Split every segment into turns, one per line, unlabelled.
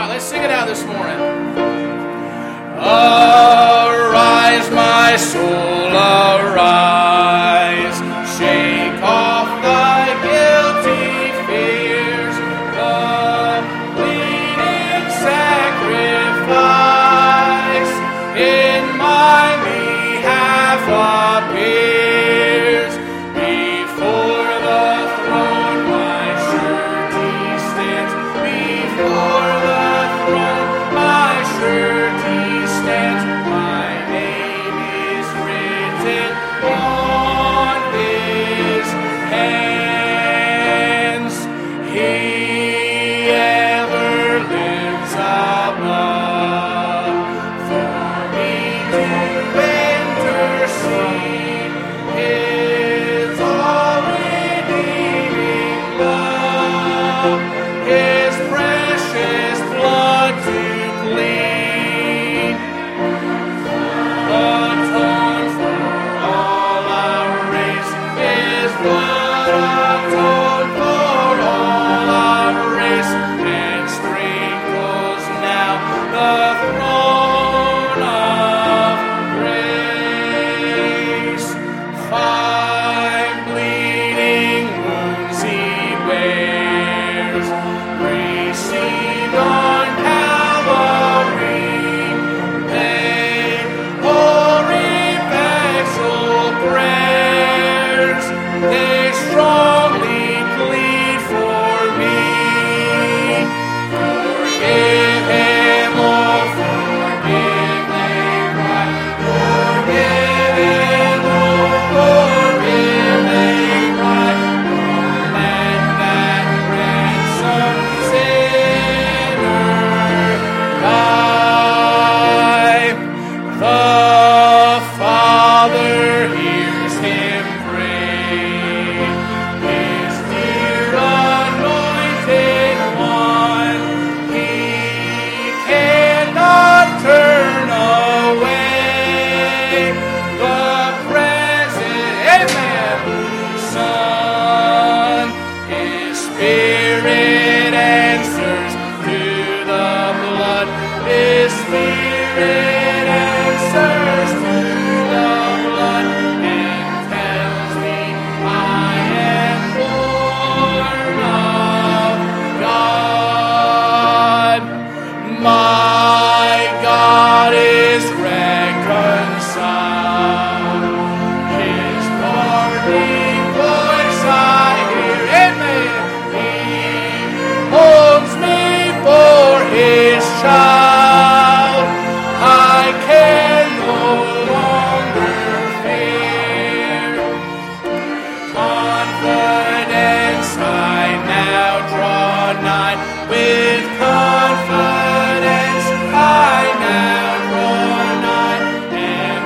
right, let's sing it out this morning. Arise, my soul, arise. Shake off thy guilty fears. The bleeding sacrifice in my behalf appears. Before the throne my surety stands. Before the throne my surety stands. My name is written on his hands. He ever lives above for me to intercede. His all-redeeming love, his precious blood to clean, atone for all our race. His blood atone for all our race, and sprinkles now the throne of grace. 5 bleeding wounds he bears, received on Calvary. They all effectual prayers, they strongly plead for me. Forgive him, oh forgive, they cry. Forgive him, oh forgive, they cry. Let that ransomed sinner die. The Father hears him pray. His dear anointed one, he cannot turn away. The present, amen, Son, his Spirit answers to the blood. His Spirit answers to the blood and tells me I am born of God. My God is reconciled. His parting voice I hear. Amen. He holds me for his child. I can no longer fear. Confidence I now draw nigh. With confidence I now draw nigh. And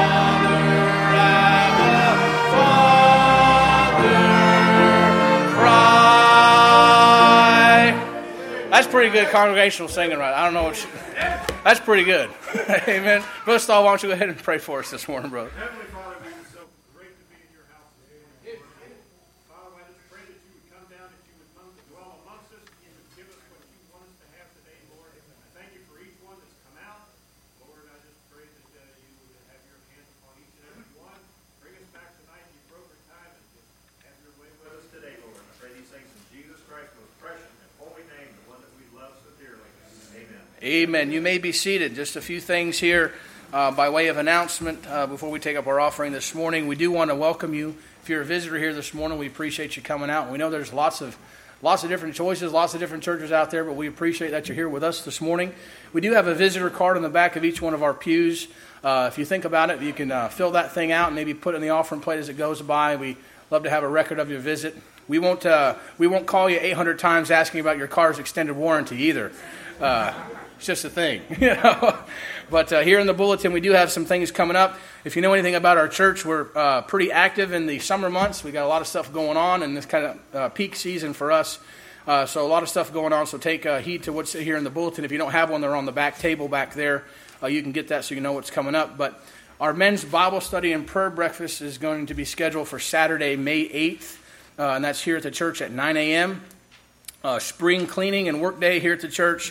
Father, Father, cry. That's pretty good congregational singing, right? I don't know what that's pretty good. Amen. Brother Stahl, why don't you go ahead and pray for us this morning, brother?
Heavenly Father, it is so great to be in your house today. Father, I just pray that you would come down, that you would dwell amongst us, and you would give us what you want us to have today, Lord. I thank you for each one that's come out. Lord, I just pray that you would have your hands upon each and every one. Bring us back tonight in the appropriate time and just have your way with us today, Lord. I pray these things in Jesus Christ's most precious and holy name, the one that we love so dearly. Amen.
Amen. You may be seated. Just a few things here by way of announcement before we take up our offering this morning. We do want to welcome you. If you're a visitor here this morning, we appreciate you coming out. We know there's lots of different choices, lots of different churches out there, but we appreciate that you're here with us this morning. We do have a visitor card on the back of each one of our pews. If you think about it, you can fill that thing out and maybe put it in the offering plate as it goes by. We love to have a record of your visit. We won't call you 800 times asking about your car's extended warranty either. It's just a thing, you know. But here in the bulletin, we do have some things coming up. If you know anything about our church, we're pretty active in the summer months. We got a lot of stuff going on in this kind of peak season for us. So a lot of stuff going on. So take heed to what's here in the bulletin. If you don't have one, they're on the back table back there. You can get that so you know what's coming up. But our men's Bible study and prayer breakfast is going to be scheduled for Saturday, May 8th. And that's here at the church at 9 a.m. Spring cleaning and work day here at the church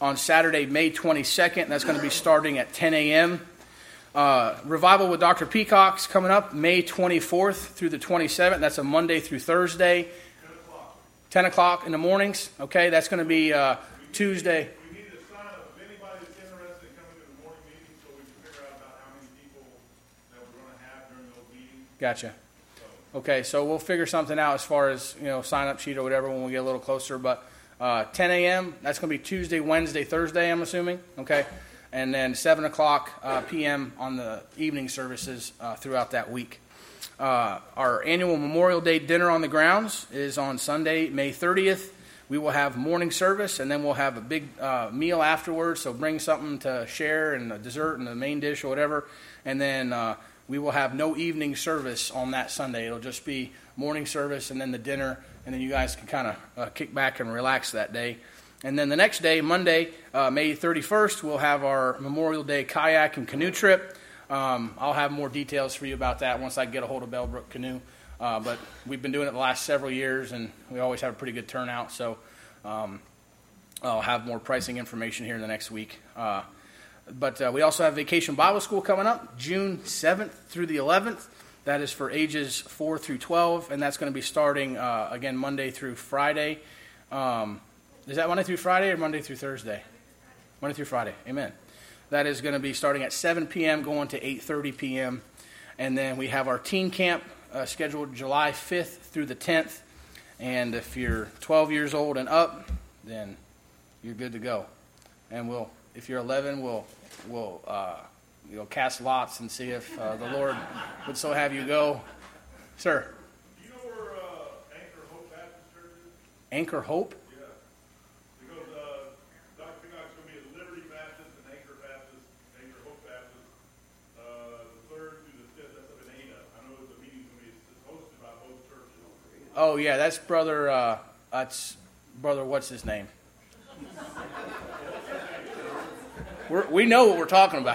on Saturday, May 22nd. That's going to be starting at 10 a.m. Revival with Dr. Peacock's coming up May 24th through the 27th. That's a Monday through Thursday. 10 o'clock in the mornings. Okay, that's going to be Tuesday.
We need to sign up. If anybody is interested in coming to the morning meeting, so we can figure out about how many people that we're going to have during those meetings.
Gotcha. Okay, so we'll figure something out as far as, sign up sheet or whatever when we get a little closer. But 10 a.m., that's going to be Tuesday, Wednesday, Thursday, I'm assuming. Okay. And then 7 o'clock p.m. on the evening services throughout that week. Our annual Memorial Day dinner on the grounds is on Sunday, May 30th. We will have morning service, and then we'll have a big meal afterwards. So bring something to share and a dessert and the main dish or whatever. And then we will have no evening service on that Sunday. It'll just be morning service and then the dinner, and then you guys can kind of kick back and relax that day. And then the next day, Monday, May 31st, we'll have our Memorial Day kayak and canoe trip. I'll have more details for you about that once I get a hold of Bellbrook Canoe. But we've been doing it the last several years, and we always have a pretty good turnout. So I'll have more pricing information here in the next week. But we also have Vacation Bible School coming up, June 7th through the 11th. That is for ages 4 through 12, and that's going to be starting, again, Monday through Friday. Is that Monday through Friday or Monday through Thursday? Monday through Friday. Amen. That is going to be starting at 7 p.m. going to 8:30 p.m. And then we have our teen camp scheduled July 5th through the 10th. And if you're 12 years old and up, then you're good to go. And if you're 11, we'll cast lots and see if the Lord would so have you go. Sir.
Do you know where Anchor Hope Baptist Church is?
Anchor Hope?
Dr. Peacock's going to be at Liberty Baptist and Anchor Hope Baptist, the 3rd through the 5th. That's up in Ada. I know the meeting's going to be hosted by both churches.
Oh, yeah, that's brother, what's his name? We know what we're talking about.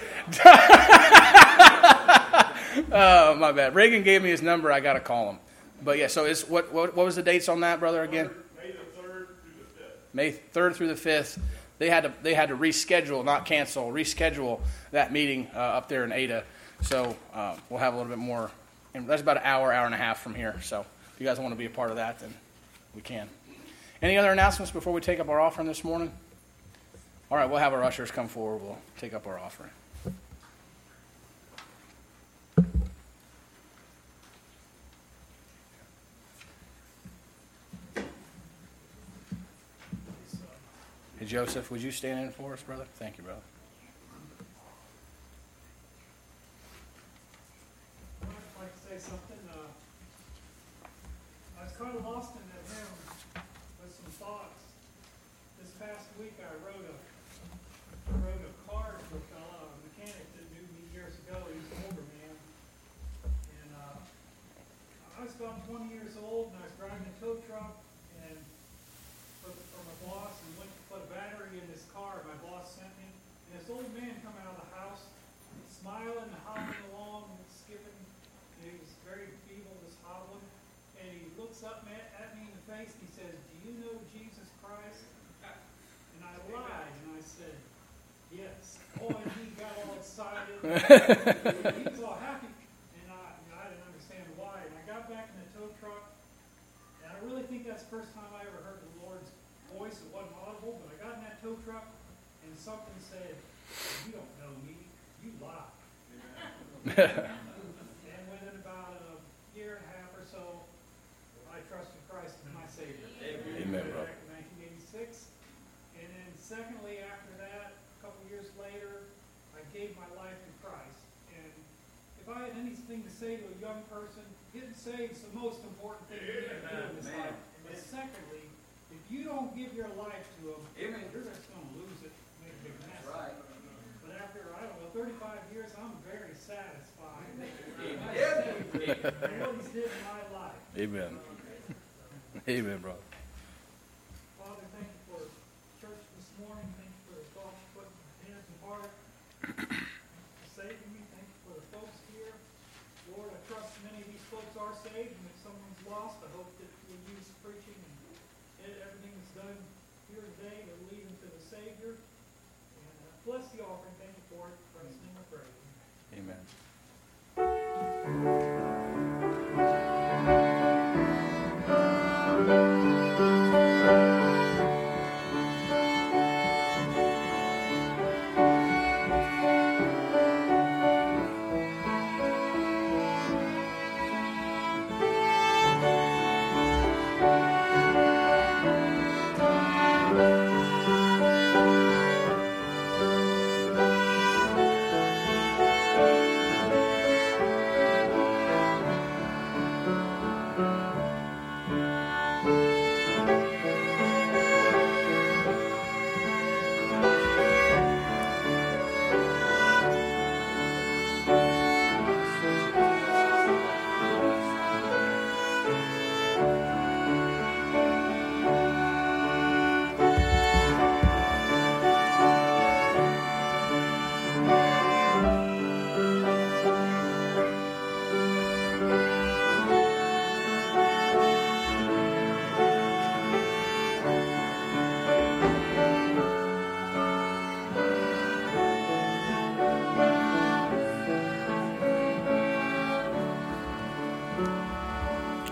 Oh, my bad. Reagan gave me his number. I got to call him. But, yeah, so what was the dates on that, brother, again?
May the 3rd through the 5th.
May 3rd through the 5th. They had to reschedule, not cancel, reschedule that meeting up there in Ada. So we'll have a little bit more. And that's about an hour and a half from here. So if you guys want to be a part of that, then we can. Any other announcements before we take up our offering this morning? All right, we'll have our ushers come forward. We'll take up our offering. Hey, Joseph, would you stand in for us, brother? Thank you, brother.
I'd like to say something. I was kind of lost in that hymn with some thoughts. This past week I wrote a card for a fellow, a mechanic that knew me years ago. He's an older man. And I was about 20 years old, and I was driving a tow truck and for my boss, and went to put a battery in this car my boss sent me. And this old man come out of the house, smiling and hobbling along and skipping. And he was very feeble, just hobbling. And he looks up at me in the face and he says, "Do you know Jesus Christ?" And I lied and I said, "Yes." Oh, and he got all excited. He was all happy. And I didn't understand why. And I got back in the tow truck. And I really think that's the first time I ever heard the Lord's voice. It wasn't audible, but I got in that tow truck and something said, "You don't know me. You lie." And within about a year and a half or so, I trusted Christ as my Savior.
Amen, bro.
Back in 1986. And then secondly, after that, a couple years later, I gave my life to Christ. And if I had anything to say to a young person, getting saved is the most important thing you can do in this life. But secondly, if you don't give your life to Him, you're just going to lose it, make a big mess. Right. But after, 35 years, I'm very satisfied. And what He's did in my life.
Amen. Amen, brother.
Father, thank you for church this morning. Thank you for the thoughts you put in my hands and heart. Saving me. Thank you for the folks here. Lord, I trust many of these folks are saved, and if someone's lost, I hope that you'll use preaching and everything that's done here today to lead them to the Savior.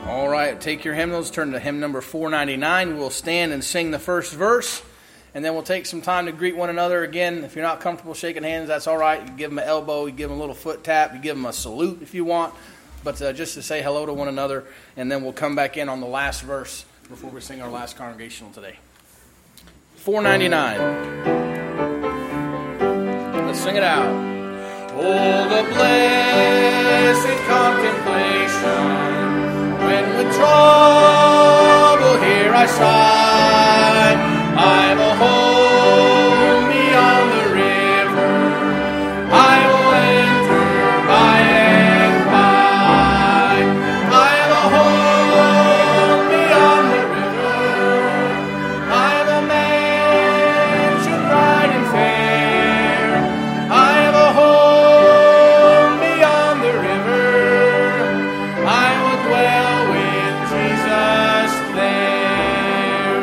All right, take your hymnals, turn to hymn number 499. We'll stand and sing the first verse, and then we'll take some time to greet one another. Again, if you're not comfortable shaking hands, that's all right. You give them an elbow, you give them a little foot tap, you give them a salute if you want, but just to say hello to one another, and then we'll come back in on the last verse before we sing our last congregational today. 499. Let's sing it out. Oh, the blessed contemplation, when with trouble here I sigh, I've a home beyond the river, I will enter by and by. I've a home beyond the river, I've a mansion bright and fair, I've a home beyond the river, I will dwell with Jesus there.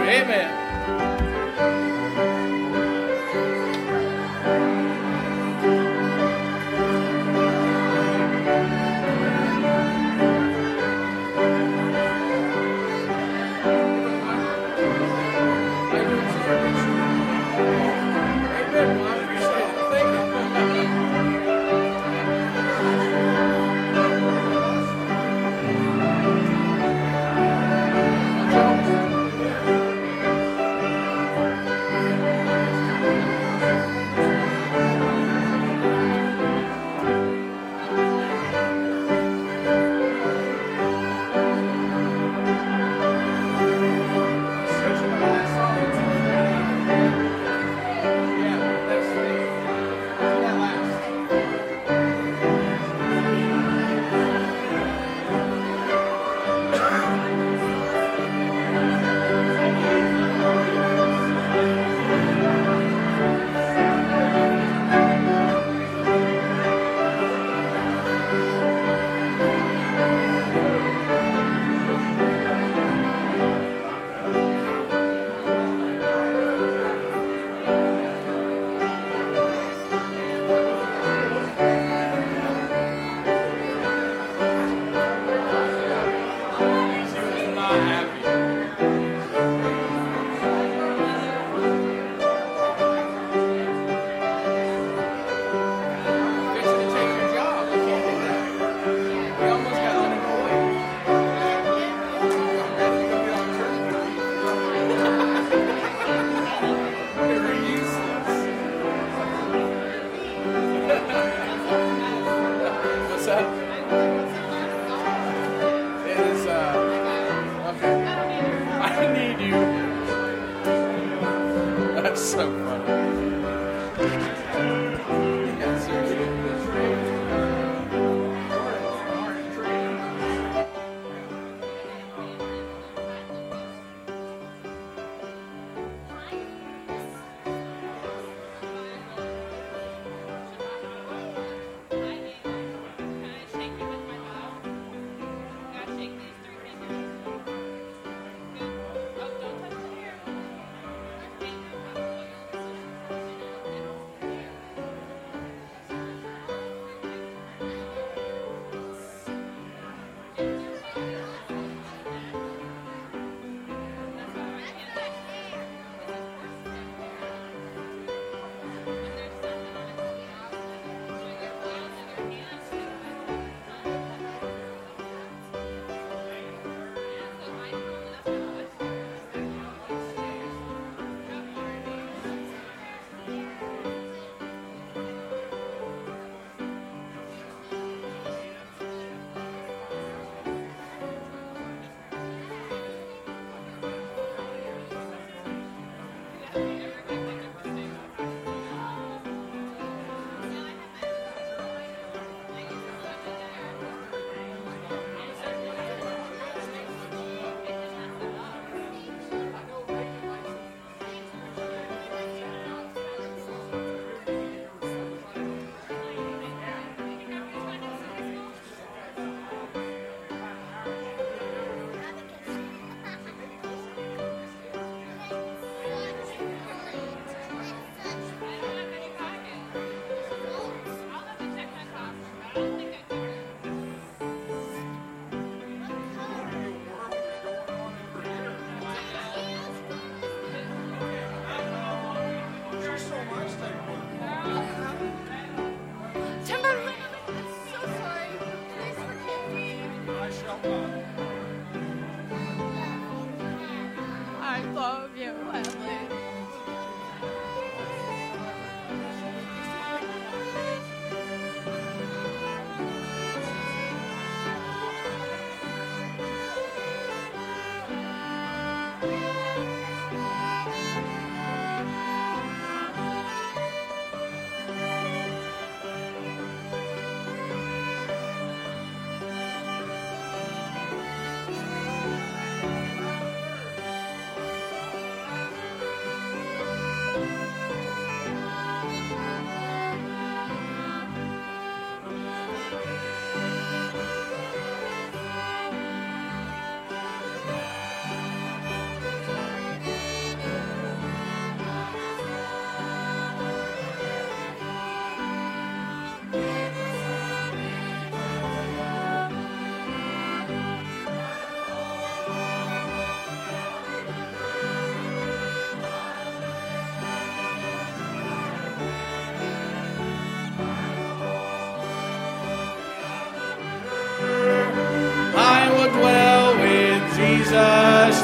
Jesus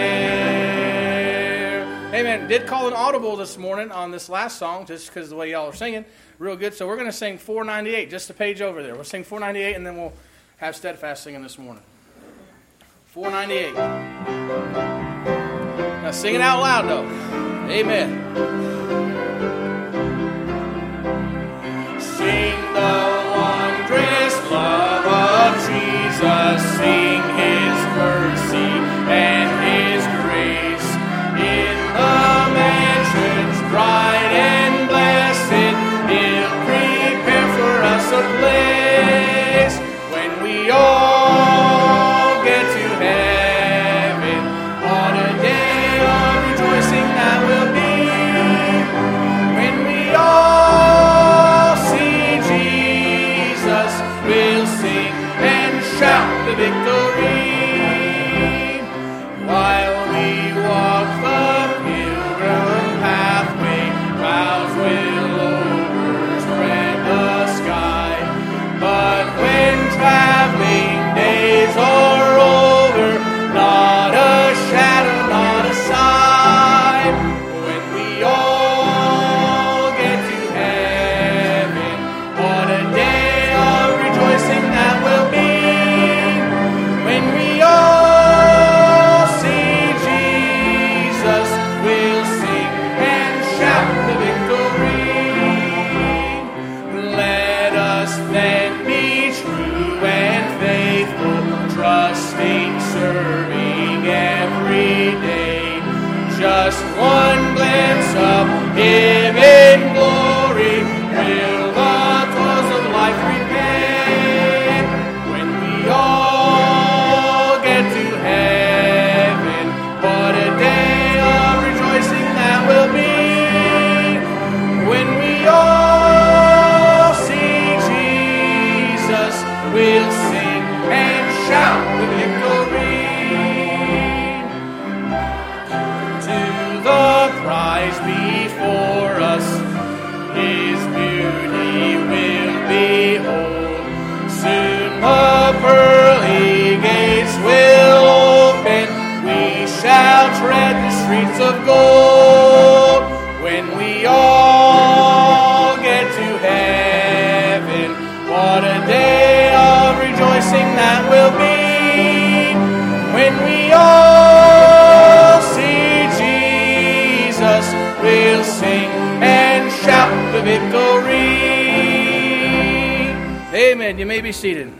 there. Amen. Did call an audible this morning on this last song, just because of the way y'all are singing. Real good. So we're going to sing 498, just a page over there. We'll sing 498, and then we'll have Steadfast singing this morning. 498. Now sing it out loud, though. Amen. Sing the wondrous love of Jesus. Sing His mercy and His grace. In the mansions bright and blessed, He'll prepare for us a place. When we all get to heaven, what a day of rejoicing that will be. When we all see Jesus, we'll sing and shout the victory. While we walk the pilgrim pathway, clouds will overspread the sky. But when traveling days are over, not a shadow, not a sign. When we all get to heaven, what a day of rejoicing that will be. When we all see Jesus, we'll sing and shout the victory. Let us then be true and faithful, trusting, serving every day. Just one glance of Him glory will the toils of life repay. When we all get to heaven, what a day of rejoicing that will be. When we all see Jesus, we'll sing and shout the victory. To the prize before us, His beauty will behold. Soon the pearly gates will open, we shall tread the streets of gold. When we all get to heaven, what a day of rejoicing that will be. When we all see Jesus, we'll sing and shout the victory. Amen. You may be seated.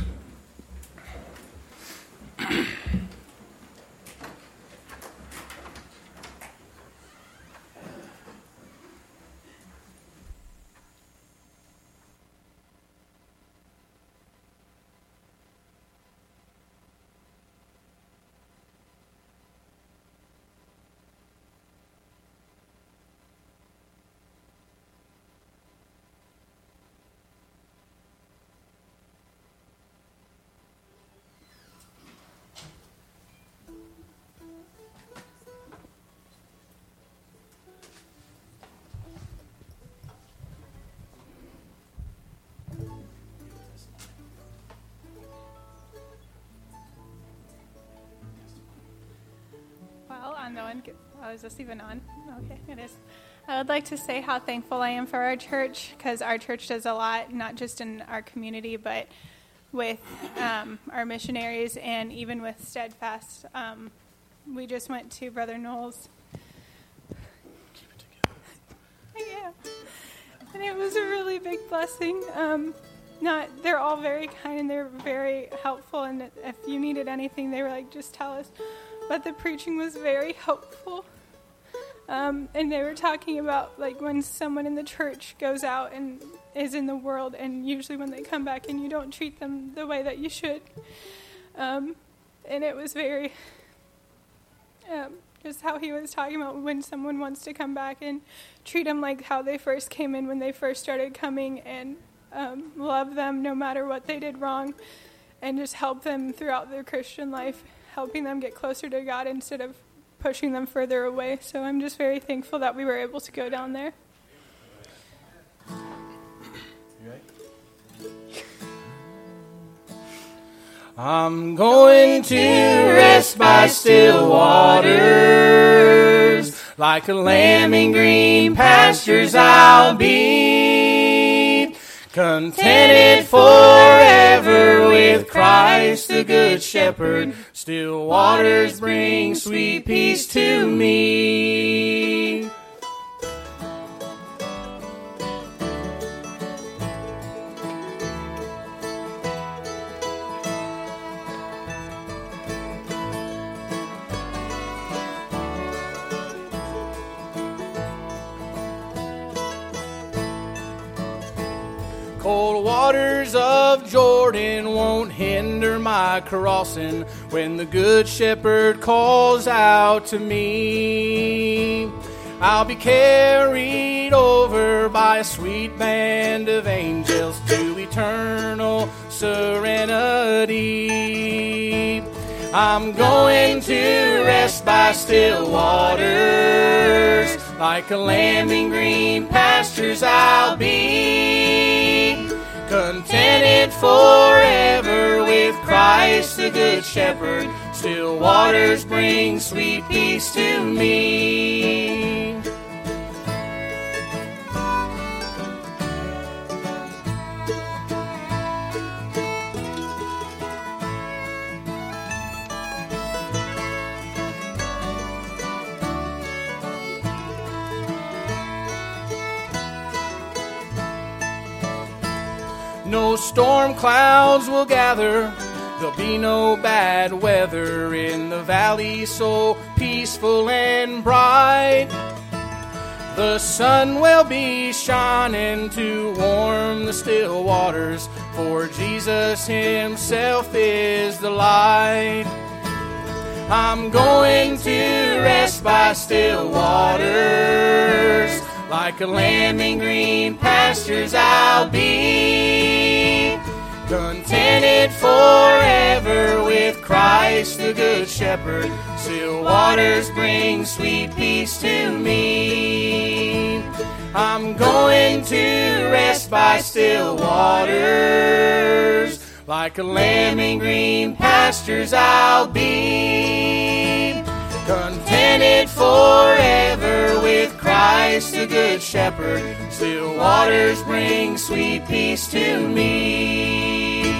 Is this even on? Okay, it is. I would like to say how thankful I am for our church, because our church does a lot, not just in our community, but with our missionaries and even with Steadfast. We just went to Brother Noel's. Keep it together. Yeah. And it was a really big blessing. They're all very kind and they're very helpful, and if you needed anything, they were like, just tell us. But the preaching was very helpful. And they were talking about, like, when someone in the church goes out and is in the world, and usually when they come back and you don't treat them the way that you should. And it was very, just how he was talking about when someone wants to come back and treat them like how they first came in when they first started coming, and love them no matter what they did wrong, and just help them throughout their Christian life, helping them get closer to God instead of pushing them further away. So I'm just very thankful that we were able to go down there.
I'm going to rest by still waters. Like a lamb in green pastures I'll be. Contented forever with Christ the good shepherd. Still waters bring sweet peace to me. Cold waters of Jordan won't hinder my crossing when the good shepherd calls out to me. I'll be carried over by a sweet band of angels to eternal serenity. I'm going to rest by still waters. Like a lamb in green pastures I'll be. Contented forever with Christ the good shepherd. Still waters bring sweet peace to me. No storm clouds will gather, there'll be no bad weather in the valley so peaceful and bright. The sun will be shining to warm the still waters, for Jesus himself is the light. I'm going to rest by still waters. Like a lamb in green pastures I'll be. Contented forever with Christ the good shepherd. Still waters bring sweet peace to me. I'm going to rest by still waters. Like a lamb in green pastures I'll be. Contented forever with Christ the good shepherd. Still waters bring sweet peace to me.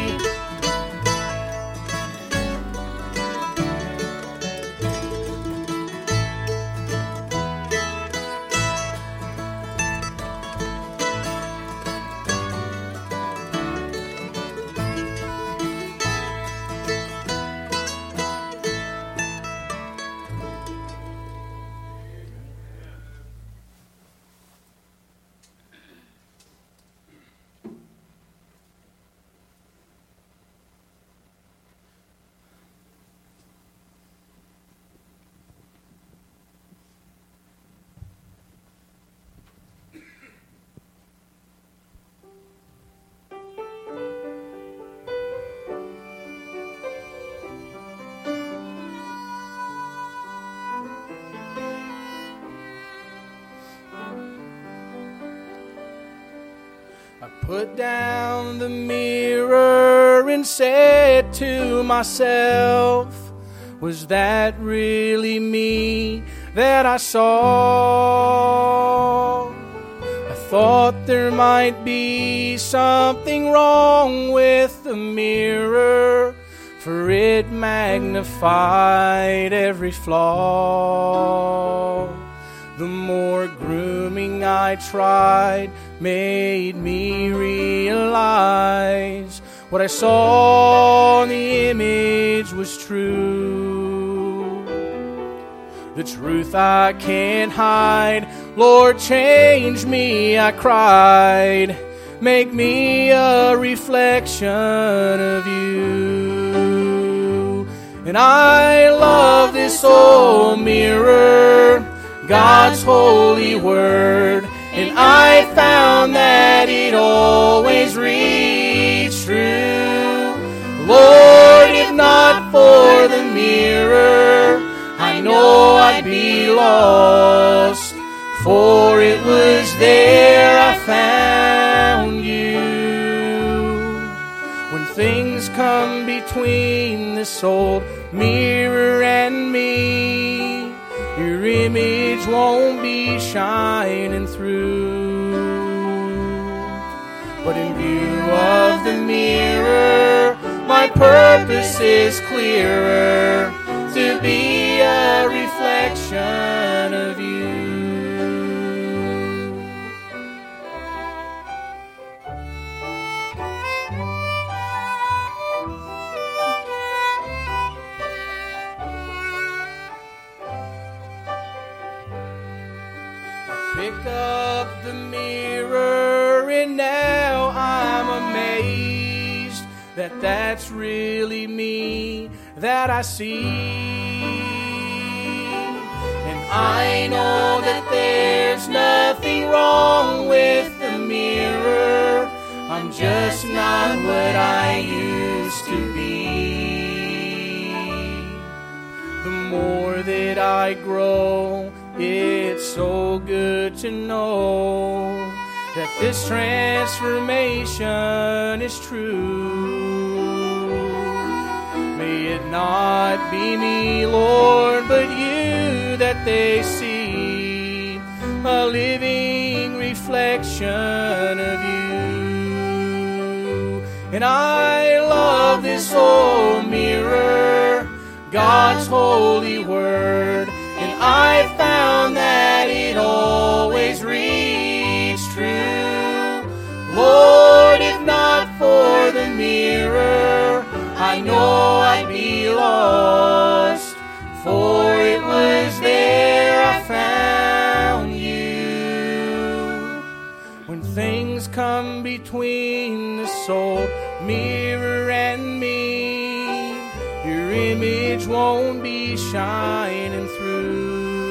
Put down the mirror and said to myself, was that really me that I saw? I thought there might be something wrong with the mirror, for it magnified every flaw. The more grooming I tried made me realize what I saw in the image was true. The truth I can't hide. Lord, change me, I cried. Make me a reflection of you. And I love this old mirror, God's holy word, and I found that it always reads true. Lord, if not for the mirror, I know I'd be lost, for it was there I found you. When things come between this old mirror and me, your image won't be shining through. But in view of the mirror, my purpose is clearer, to be a reflection of you. Pick up the mirror and now I'm amazed that that's really me that I see. And I know that there's nothing wrong with the mirror. I'm just not what I used to be. The more that I grow, it's so good to know that this transformation is true. May it not be me, Lord, but you that they see, a living reflection of you. And I love this old mirror, God's holy word, and I found that it always reads true. Lord, if not for the mirror, I know I'd be lost, for it was there I found you. When things come between the soul mirror and me, your image won't be shining through.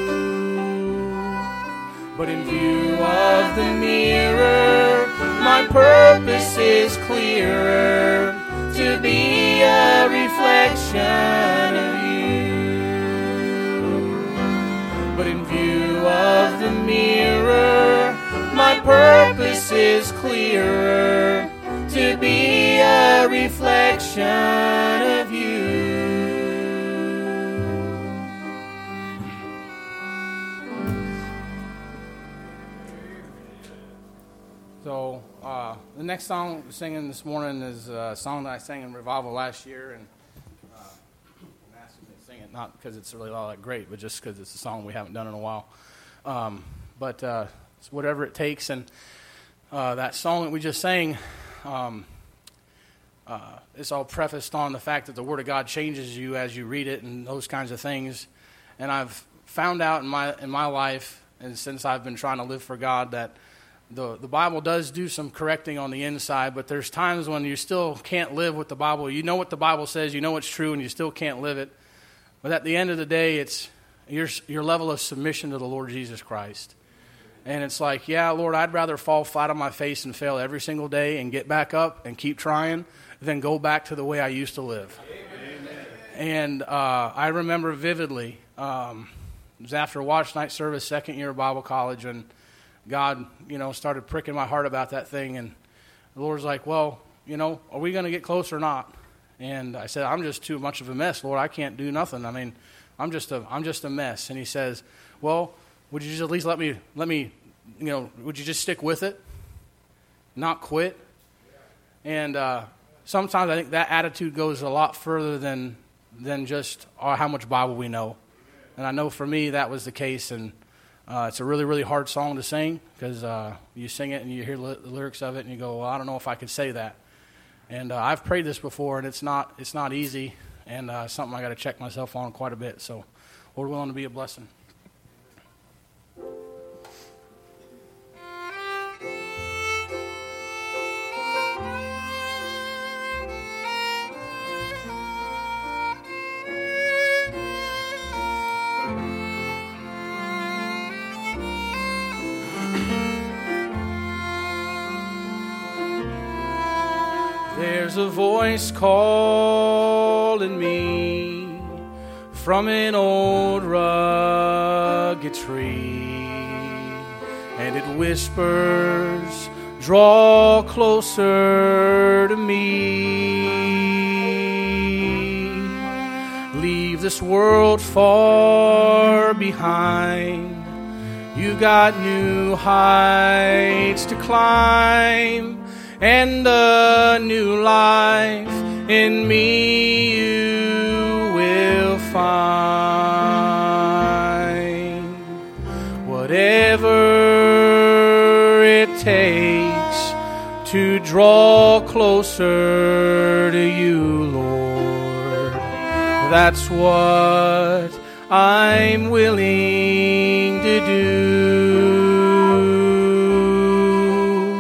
But in view of the mirror, my purpose is clearer, to be a reflection of you. But in view of the mirror, my purpose is clearer, to be a reflection of you. So, the next song we're singing this morning is a song that I sang in Revival last year, and I'm asking me to sing it not because it's really all that great, but just because it's a song we haven't done in a while. But it's Whatever It Takes, and that song that we just sang, it's all prefaced on the fact that the Word of God changes you as you read it and those kinds of things. And I've found out in my life, and since I've been trying to live for God, that the Bible does do some correcting on the inside, but there's times when you still can't live with the Bible. You know what the Bible says, you know it's true, and you still can't live it. But at the end of the day, it's your level of submission to the Lord Jesus Christ. And it's like, yeah, Lord, I'd rather fall flat on my face and fail every single day and get back up and keep trying than go back to the way I used to live. Amen. And I remember vividly, it was after Watch Night service, second year of Bible college, and God, started pricking my heart about that thing. And the Lord's like, well, are we going to get close or not? And I said, I'm just too much of a mess, Lord. I can't do nothing. I mean, I'm just a mess. And he says, well, would you just at least let me, would you just stick with it, not quit? And sometimes I think that attitude goes a lot further than just how much Bible we know. And I know for me that was the case, and it's a really, really hard song to sing because you sing it and you hear the lyrics of it and you go, well, I don't know if I could say that. And I've prayed this before, and it's not easy, and something I got to check myself on quite a bit. So, Lord willing to be a blessing. There's a voice calling me from an old rugged tree, and it whispers, draw closer to me. this world far behind. You got new heights to climb, and a new life in me you will find. Whatever it takes to draw closer to you, Lord, that's what I'm willing to do.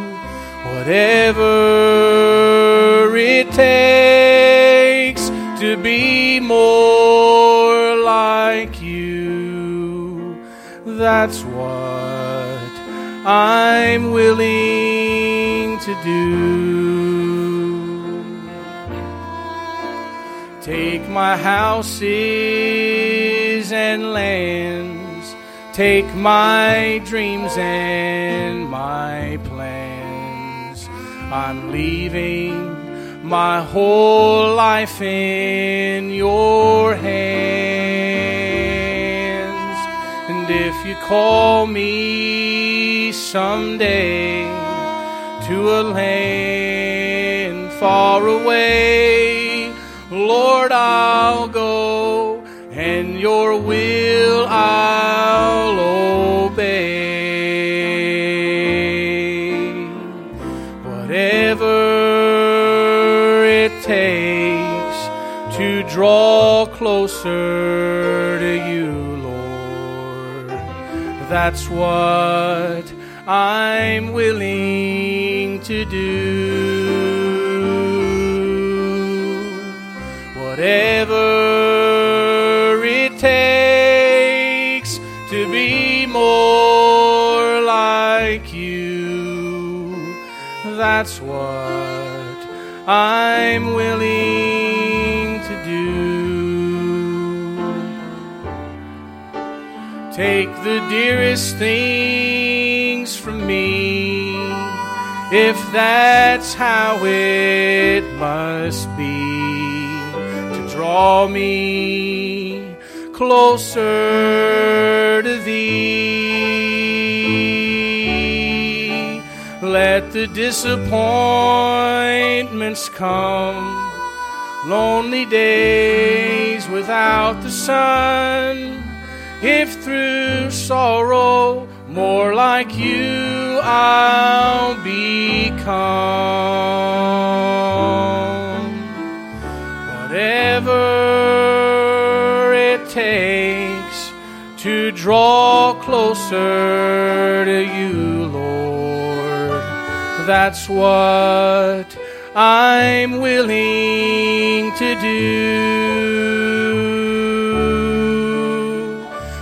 Whatever it takes to be more like you, that's what I'm willing to do. Take my houses and lands, take my dreams and my plans. I'm leaving my whole life in your hands. And if you call me someday to a land far away, Lord, I'll go, and your will I'll obey. Whatever it takes to draw closer to you, Lord, that's what I'm willing to do. Whatever it takes to be more like you, that's what I'm willing to do. Take the dearest things from me, if that's how it must be, draw me closer to thee. Let the disappointments come, lonely days without the sun. If through sorrow more like you I'll become. Whatever it takes to draw closer to you, Lord, that's what I'm willing to do.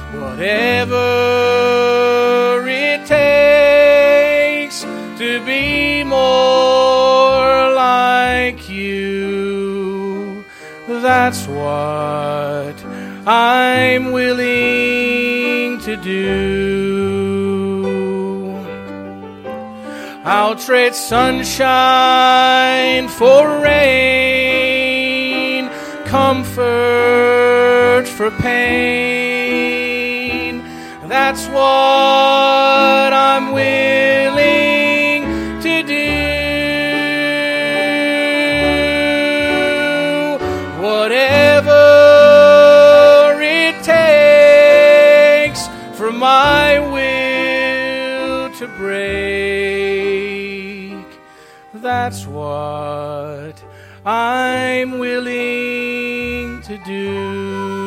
Whatever it takes to be more like you, that's what I'm willing to do. I'll trade sunshine for rain, comfort for pain. That's what I'm willing to do. Whatever it takes for my will to break, that's what I'm willing to do.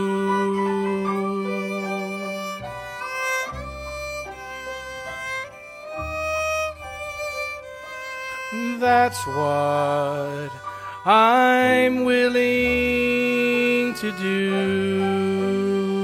That's what I'm willing to do.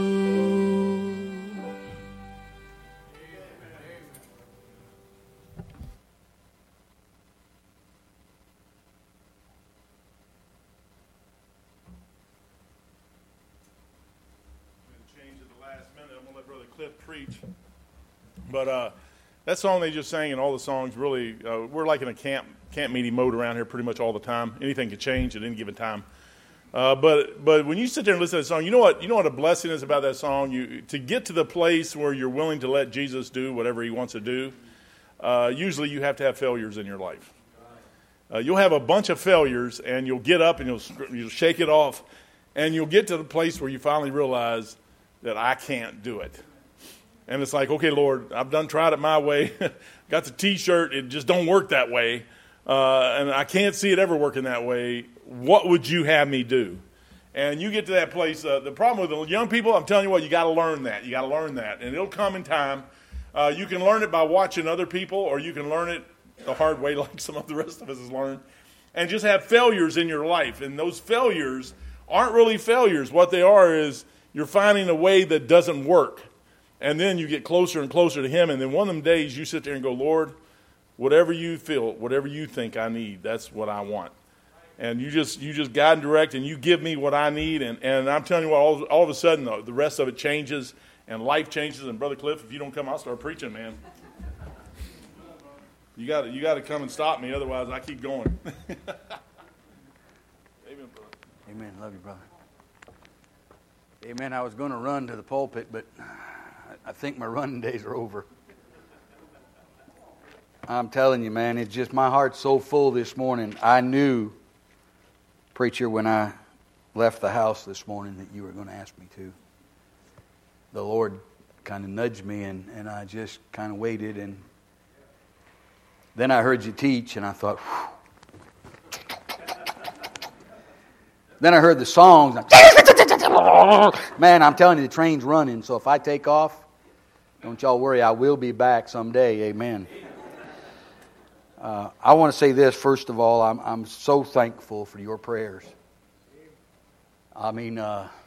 Change at the last minute. I'm gonna let Brother Cliff preach. But that song they just sang and all the songs really, we're like in a camp meeting mode around here pretty much all the time. Anything can change at any given time.
But when you sit there and listen to that song, you know what a blessing is about that song? To get to the place where you're willing to let Jesus do whatever he wants to do, usually you have to have failures in your life. You'll have a bunch of failures, and you'll get up and you'll shake it off, and you'll get to the place where you finally realize that I can't do it. And it's like, okay, Lord, I've tried it my way. Got the T-shirt, it just don't work that way. And I can't see it ever working that way. What would you have me do? And you get to that place. The problem with the young people, I'm telling you what, you got to learn that. You got to learn that. And it'll come in time. You can learn it by watching other people, or you can learn it the hard way like some of the rest of us has learned. And just have failures in your life. And those failures aren't really failures. What they are is you're finding a way that doesn't work. And then you get closer and closer to him. And then one of them days you sit there and go, Lord, whatever you feel, whatever you think I need, that's what I want. And you just guide and direct, and you give me what I need. And I'm telling you what, all of a sudden, the rest of it changes, and life changes. And Brother Cliff, if you don't come, I'll start preaching, man. You got to come and stop me, otherwise I keep going. Amen, brother.
Amen. Love you, brother. Amen. I was going to run to the pulpit, but I think my running days are over. I'm telling you, man, it's just my heart's so full this morning. I knew, preacher, when I left the house this morning that you were going to ask me to. The Lord kind of nudged me, and I just kind of waited. And then I heard you teach, and I thought, whew. Then I heard the songs. Man, I'm telling you, the train's running. So if I take off, don't y'all worry, I will be back someday. Amen. I want to say this, first of all. I'm so thankful for your prayers. I mean,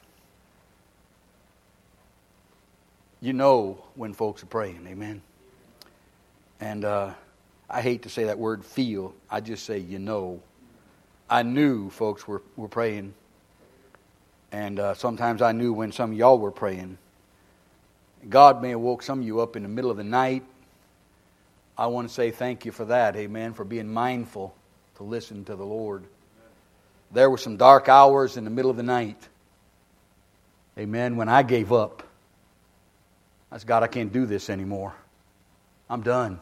you know when folks are praying, amen? And I hate to say that word feel. I just say you know. I knew folks were praying. And sometimes I knew when some of y'all were praying. God may have woke some of you up in the middle of the night. I want to say thank you for that, amen, for being mindful to listen to the Lord. There were some dark hours in the middle of the night, amen, when I gave up. I said, God, I can't do this anymore. I'm done.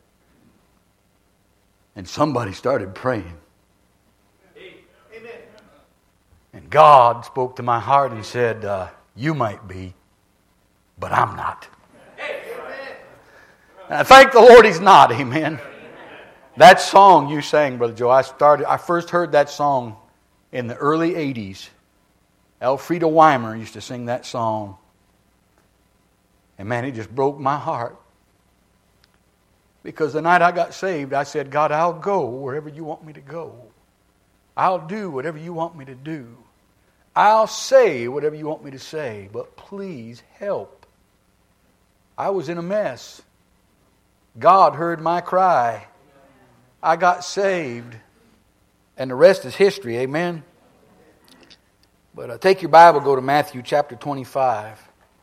And somebody started praying. Amen. And God spoke to my heart and said, you might be, but I'm not. And I thank the Lord He's not, amen. That song you sang, Brother Joe, I first heard that song in the early 80s. Elfrida Weimer used to sing that song. And man, it just broke my heart. Because the night I got saved, I said, God, I'll go wherever you want me to go. I'll do whatever you want me to do. I'll say whatever you want me to say, but please help. I was in a mess. God heard my cry. I got saved. And the rest is history, amen? But take your Bible, go to Matthew chapter 25.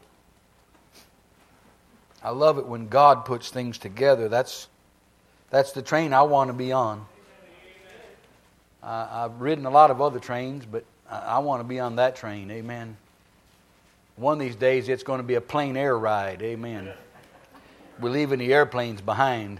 I love it when God puts things together. That's the train I want to be on. I've ridden a lot of other trains, but I want to be on that train, amen? One of these days it's going to be a plain air ride, amen? We're leaving the airplanes behind.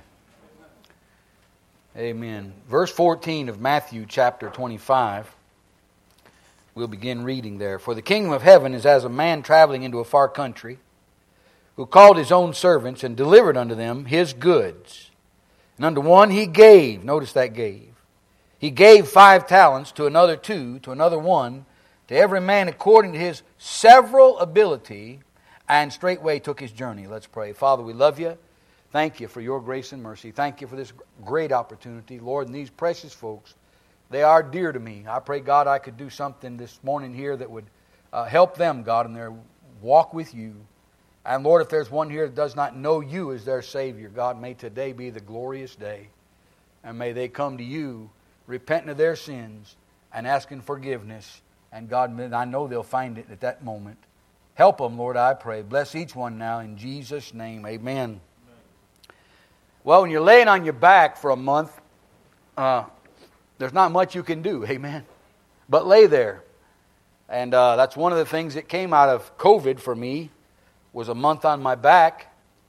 Amen. Verse 14 of Matthew chapter 25. We'll begin reading there. For the kingdom of heaven is as a man traveling into a far country, who called his own servants and delivered unto them his goods. And unto one he gave, notice that gave. He gave 5 talents, to another 2, to another 1, to every man according to his several ability, and straightway took his journey. Let's pray. Father, we love you. Thank you for your grace and mercy. Thank you for this great opportunity. Lord, and these precious folks, they are dear to me. I pray, God, I could do something this morning here that would help them, God, in their walk with you. And Lord, if there's one here that does not know you as their Savior, God, may today be the glorious day. And may they come to you, repenting of their sins and asking forgiveness. And God, I know they'll find it at that moment. Help them, Lord, I pray. Bless each one now in Jesus' name. Amen. Well, when you're laying on your back for a month, there's not much you can do. Amen. But lay there. And that's one of the things that came out of COVID for me, was a month on my back.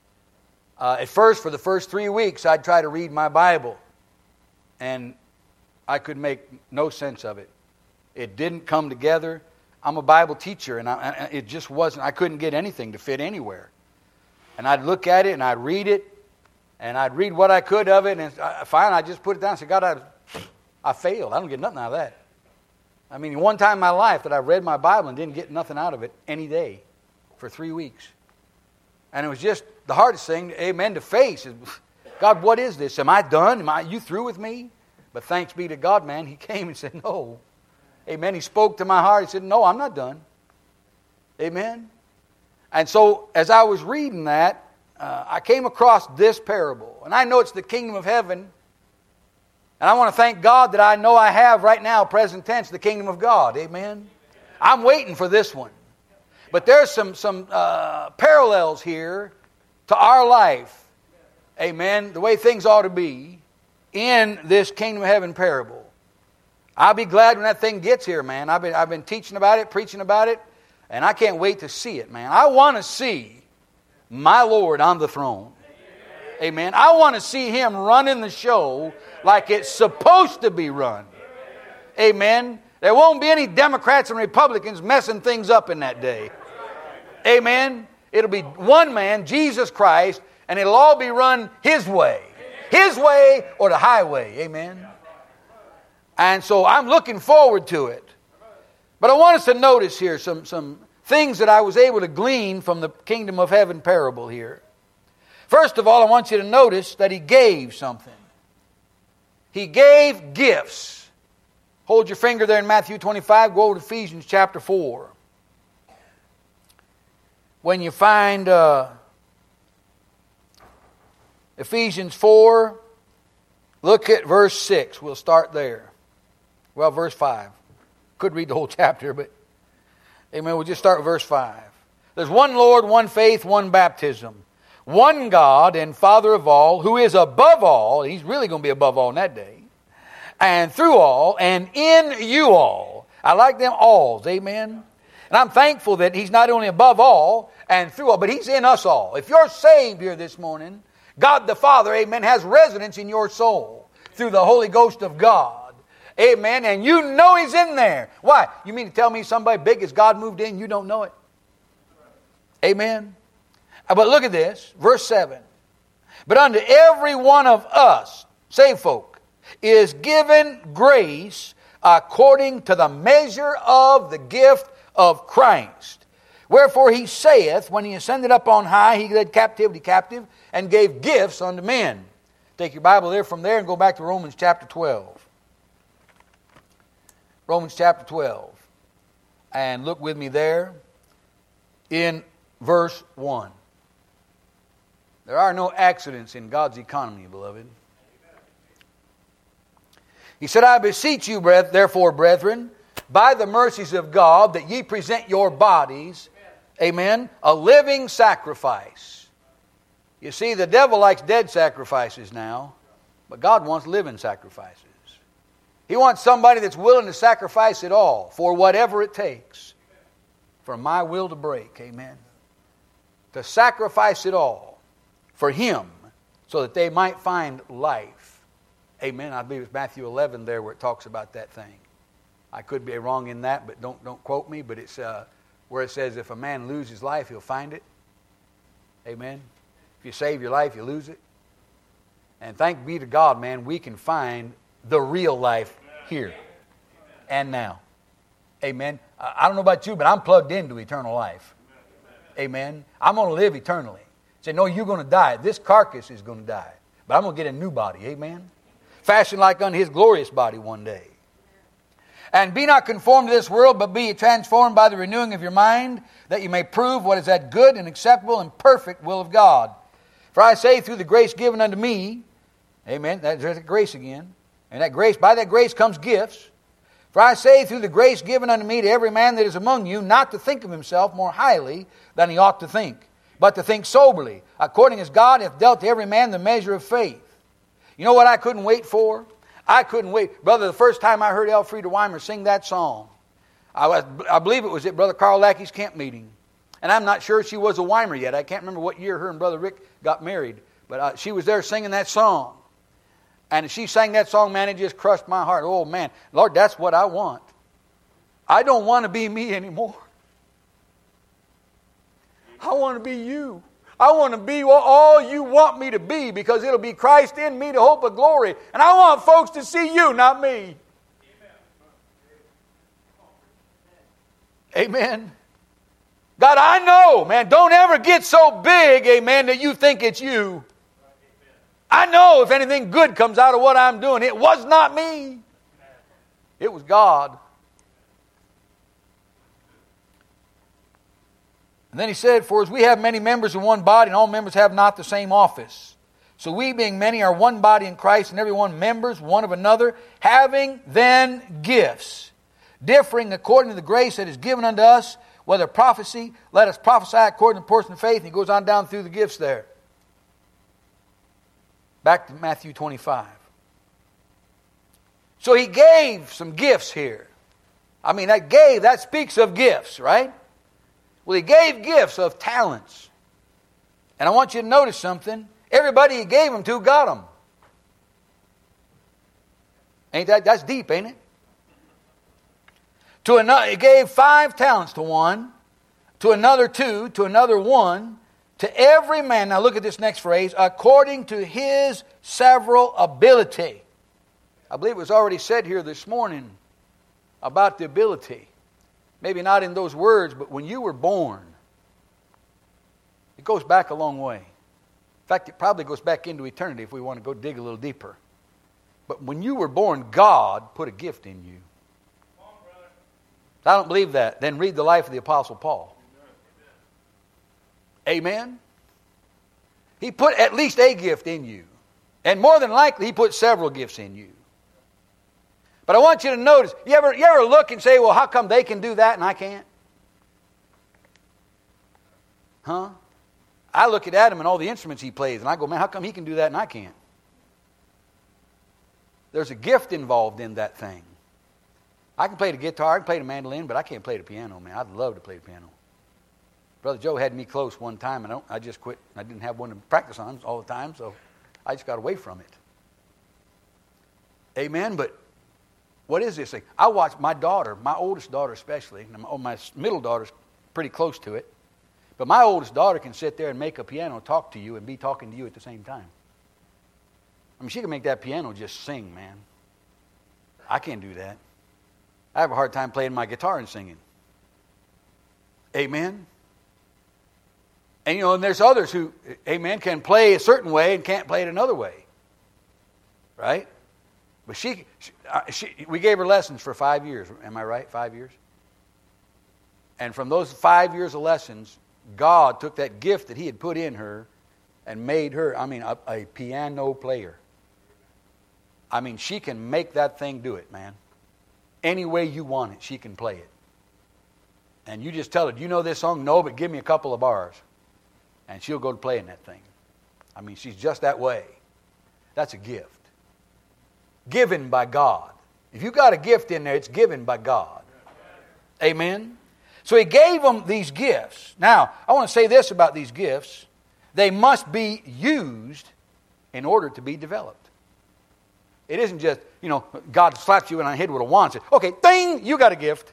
At first, for the first 3 weeks, I'd try to read my Bible, and I could make no sense of it. It didn't come together. I'm a Bible teacher, and it just wasn't. I couldn't get anything to fit anywhere. And I'd look at it, and I'd read it, and I'd read what I could of it, and finally I just put it down and said, God, I failed. I don't get nothing out of that. I mean, one time in my life that I read my Bible and didn't get nothing out of it any day for 3 weeks. And it was just the hardest thing, amen, to face is, God, what is this? Am I done? You through with me? But thanks be to God, man, He came and said, no. Amen. He spoke to my heart. He said, no, I'm not done. Amen. And so as I was reading that, I came across this parable. And I know it's the kingdom of heaven. And I want to thank God that I know I have right now, present tense, the kingdom of God. Amen. I'm waiting for this one. But there's some parallels here to our life. Amen. The way things ought to be in this kingdom of heaven parable. I'll be glad when that thing gets here, man. I've been teaching about it, preaching about it, and I can't wait to see it, man. I want to see my Lord on the throne. Amen. I want to see Him running the show like it's supposed to be run. Amen. There won't be any Democrats and Republicans messing things up in that day. Amen. It'll be one man, Jesus Christ, and it'll all be run His way. His way or the highway. Amen. And so I'm looking forward to it. But I want us to notice here some things that I was able to glean from the kingdom of heaven parable here. First of all, I want you to notice that He gave something. He gave gifts. Hold your finger there in Matthew 25. Go over to Ephesians chapter 4. When you find Ephesians 4, look at verse 6. We'll start there. Well, verse 5. Could read the whole chapter, but amen. We'll just start with verse 5. There's one Lord, one faith, one baptism. One God and Father of all, who is above all. He's really going to be above all in that day. And through all, and in you all. I like them alls, amen. And I'm thankful that He's not only above all and through all, but He's in us all. If you're saved here this morning, God the Father, amen, has residence in your soul through the Holy Ghost of God. Amen. And you know He's in there. Why? You mean to tell me somebody big as God moved in, you don't know it? Amen. But look at this, verse 7. But unto every one of us, saved folk, is given grace according to the measure of the gift of Christ. Wherefore He saith, when He ascended up on high, He led captivity captive, and gave gifts unto men. Take your Bible there from there and go back to Romans chapter 12. Romans chapter 12. And look with me there in verse 1. There are no accidents in God's economy, beloved. He said, I beseech you, therefore, brethren, by the mercies of God, that ye present your bodies, amen, a living sacrifice. You see, the devil likes dead sacrifices now, but God wants living sacrifices. He wants somebody that's willing to sacrifice it all for whatever it takes for my will to break, amen. To sacrifice it all for Him so that they might find life. Amen. I believe it's Matthew 11 there where it talks about that thing. I could be wrong in that, but don't quote me. But it's where it says if a man loses his life, he'll find it. Amen. If you save your life, you lose it. And thank be to God, man, we can find the real life here and now. Amen. I don't know about you, but I'm plugged into eternal life. Amen. I'm going to live eternally. Say, no, you're going to die. This carcass is going to die. But I'm going to get a new body. Amen. Fashioned like unto His glorious body one day. And be not conformed to this world, but be transformed by the renewing of your mind, that you may prove what is that good and acceptable and perfect will of God. For I say, through the grace given unto me, amen, there's that grace again. And that grace, by that grace comes gifts. For I say, through the grace given unto me to every man that is among you, not to think of himself more highly than he ought to think, but to think soberly, according as God hath dealt to every man the measure of faith. You know what I couldn't wait for? I couldn't wait. Brother, the first time I heard Elfrieda Weimer sing that song, I believe it was at Brother Carl Lackey's camp meeting. And I'm not sure she was a Weimer yet. I can't remember what year her and Brother Rick got married. But she was there singing that song. And as she sang that song, man, it just crushed my heart. Oh, man, Lord, that's what I want. I don't want to be me anymore. I want to be you. I want to be all you want me to be, because it'll be Christ in me, the hope of glory. And I want folks to see you, not me. Amen. God, I know, man, don't ever get so big, amen, that you think it's you. I know if anything good comes out of what I'm doing, it was not me. It was God. And then he said, for as we have many members in one body, and all members have not the same office. So we, being many, are one body in Christ, and every one members one of another, having then gifts, differing according to the grace that is given unto us, whether prophecy, let us prophesy according to the portion of faith. And he goes on down through the gifts there. Back to Matthew 25. So he gave some gifts here. I mean, that speaks of gifts, right? Well, he gave gifts of talents. And I want you to notice something. Everybody he gave them to got them. That's deep, ain't it? To another, he gave 5 talents to one, to another 2, to another 1, to every man. Now look at this next phrase, according to his several ability. I believe it was already said here this morning about the ability. Maybe not in those words, but when you were born, it goes back a long way. In fact, it probably goes back into eternity if we want to go dig a little deeper. But when you were born, God put a gift in you. If I don't believe that, then read the life of the Apostle Paul. Amen? He put at least a gift in you. And more than likely, he put several gifts in you. But I want you to notice, you ever look and say, well, how come they can do that and I can't? Huh? I look at Adam and all the instruments he plays, and I go, man, how come he can do that and I can't? There's a gift involved in that thing. I can play the guitar, I can play the mandolin, but I can't play the piano, man. I'd love to play the piano. Brother Joe had me close one time, and I just quit. I didn't have one to practice on all the time, so I just got away from it. Amen, but what is this thing? I watch my daughter, my oldest daughter especially, and my middle daughter's pretty close to it, but my oldest daughter can sit there and make a piano talk to you and be talking to you at the same time. I mean, she can make that piano just sing, man. I can't do that. I have a hard time playing my guitar and singing. Amen? And and there's others who, amen, can play a certain way and can't play it another way. Right? But we gave her lessons for 5 years. Am I right? 5 years? And from those 5 years of lessons, God took that gift that he had put in her and made her, a piano player. I mean, she can make that thing do it, man. Any way you want it, she can play it. And you just tell her, do you know this song? No, but give me a couple of bars. And she'll go to playing that thing. I mean, she's just that way. That's a gift. Given by God. If you got a gift in there, it's given by God. Amen? So he gave them these gifts. Now, I want to say this about these gifts. They must be used in order to be developed. It isn't just, God slaps you in the head with a wand and says, okay, ding, you got a gift.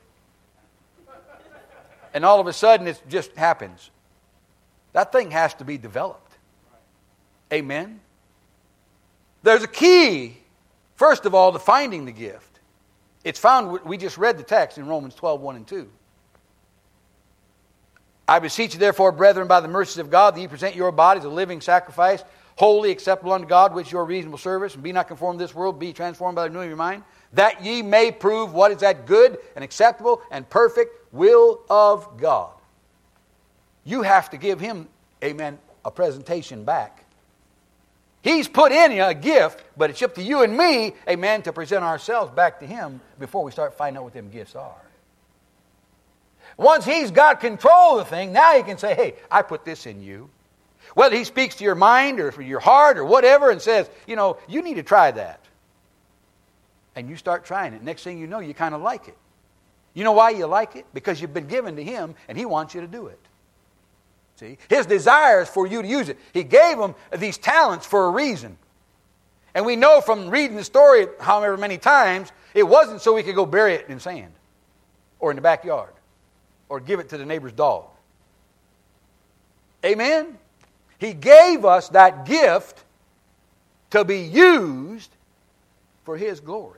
And all of a sudden it just happens. That thing has to be developed. Amen? There's a key, first of all, to finding the gift. It's found, we just read the text in Romans 12, 1 and 2. I beseech you therefore, brethren, by the mercies of God, that ye present your bodies a living sacrifice, holy, acceptable unto God, which is your reasonable service, and be not conformed to this world, be transformed by the renewing of your mind, that ye may prove what is that good and acceptable and perfect will of God. You have to give him, amen, a presentation back. He's put in you a gift, but it's up to you and me, amen, to present ourselves back to him before we start finding out what them gifts are. Once he's got control of the thing, now he can say, hey, I put this in you. Whether he speaks to your mind or your heart or whatever and says, you need to try that. And you start trying it. Next thing you know, you kind of like it. You know why you like it? Because you've been given to Him, and He wants you to do it. See? His desire is for you to use it. He gave them these talents for a reason. And we know from reading the story however many times, it wasn't so he could go bury it in sand or in the backyard or give it to the neighbor's dog. Amen? He gave us that gift to be used for His glory.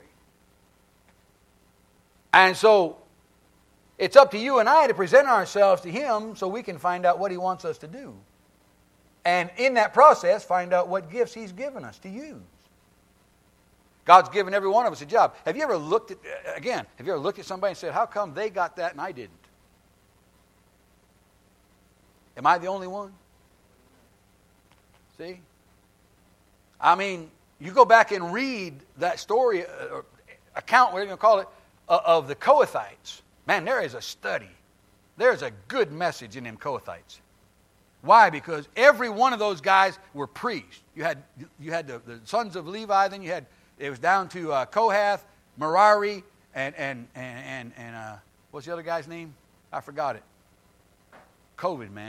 And so, it's up to you and I to present ourselves to Him so we can find out what He wants us to do. And in that process, find out what gifts He's given us to use. God's given every one of us a job. Have you ever looked at somebody and said, how come they got that and I didn't? Am I the only one? See? I mean, you go back and read that story, or account, whatever you call it, of the Kohathites. Man, there is a study. There's a good message in them Kohathites. Why? Because every one of those guys were priests. You had the sons of Levi, then it was down to Kohath, Merari, and what's the other guy's name? I forgot it. COVID, man.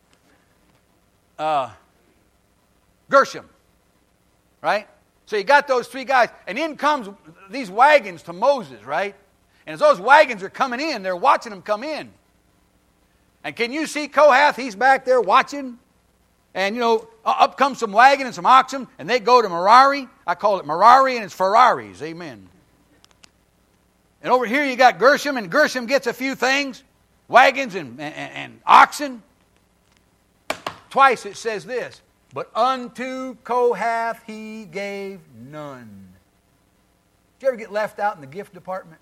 Gershom. Right? So you got those three guys, and in comes these wagons to Moses, right? And as those wagons are coming in, they're watching them come in. And can you see Kohath? He's back there watching. And, up comes some wagon and some oxen, and they go to Merari. I call it Merari, and it's Ferraris. Amen. And over here you got Gershom, and Gershom gets a few things, wagons and oxen. Twice it says this, but unto Kohath he gave none. Did you ever get left out in the gift department?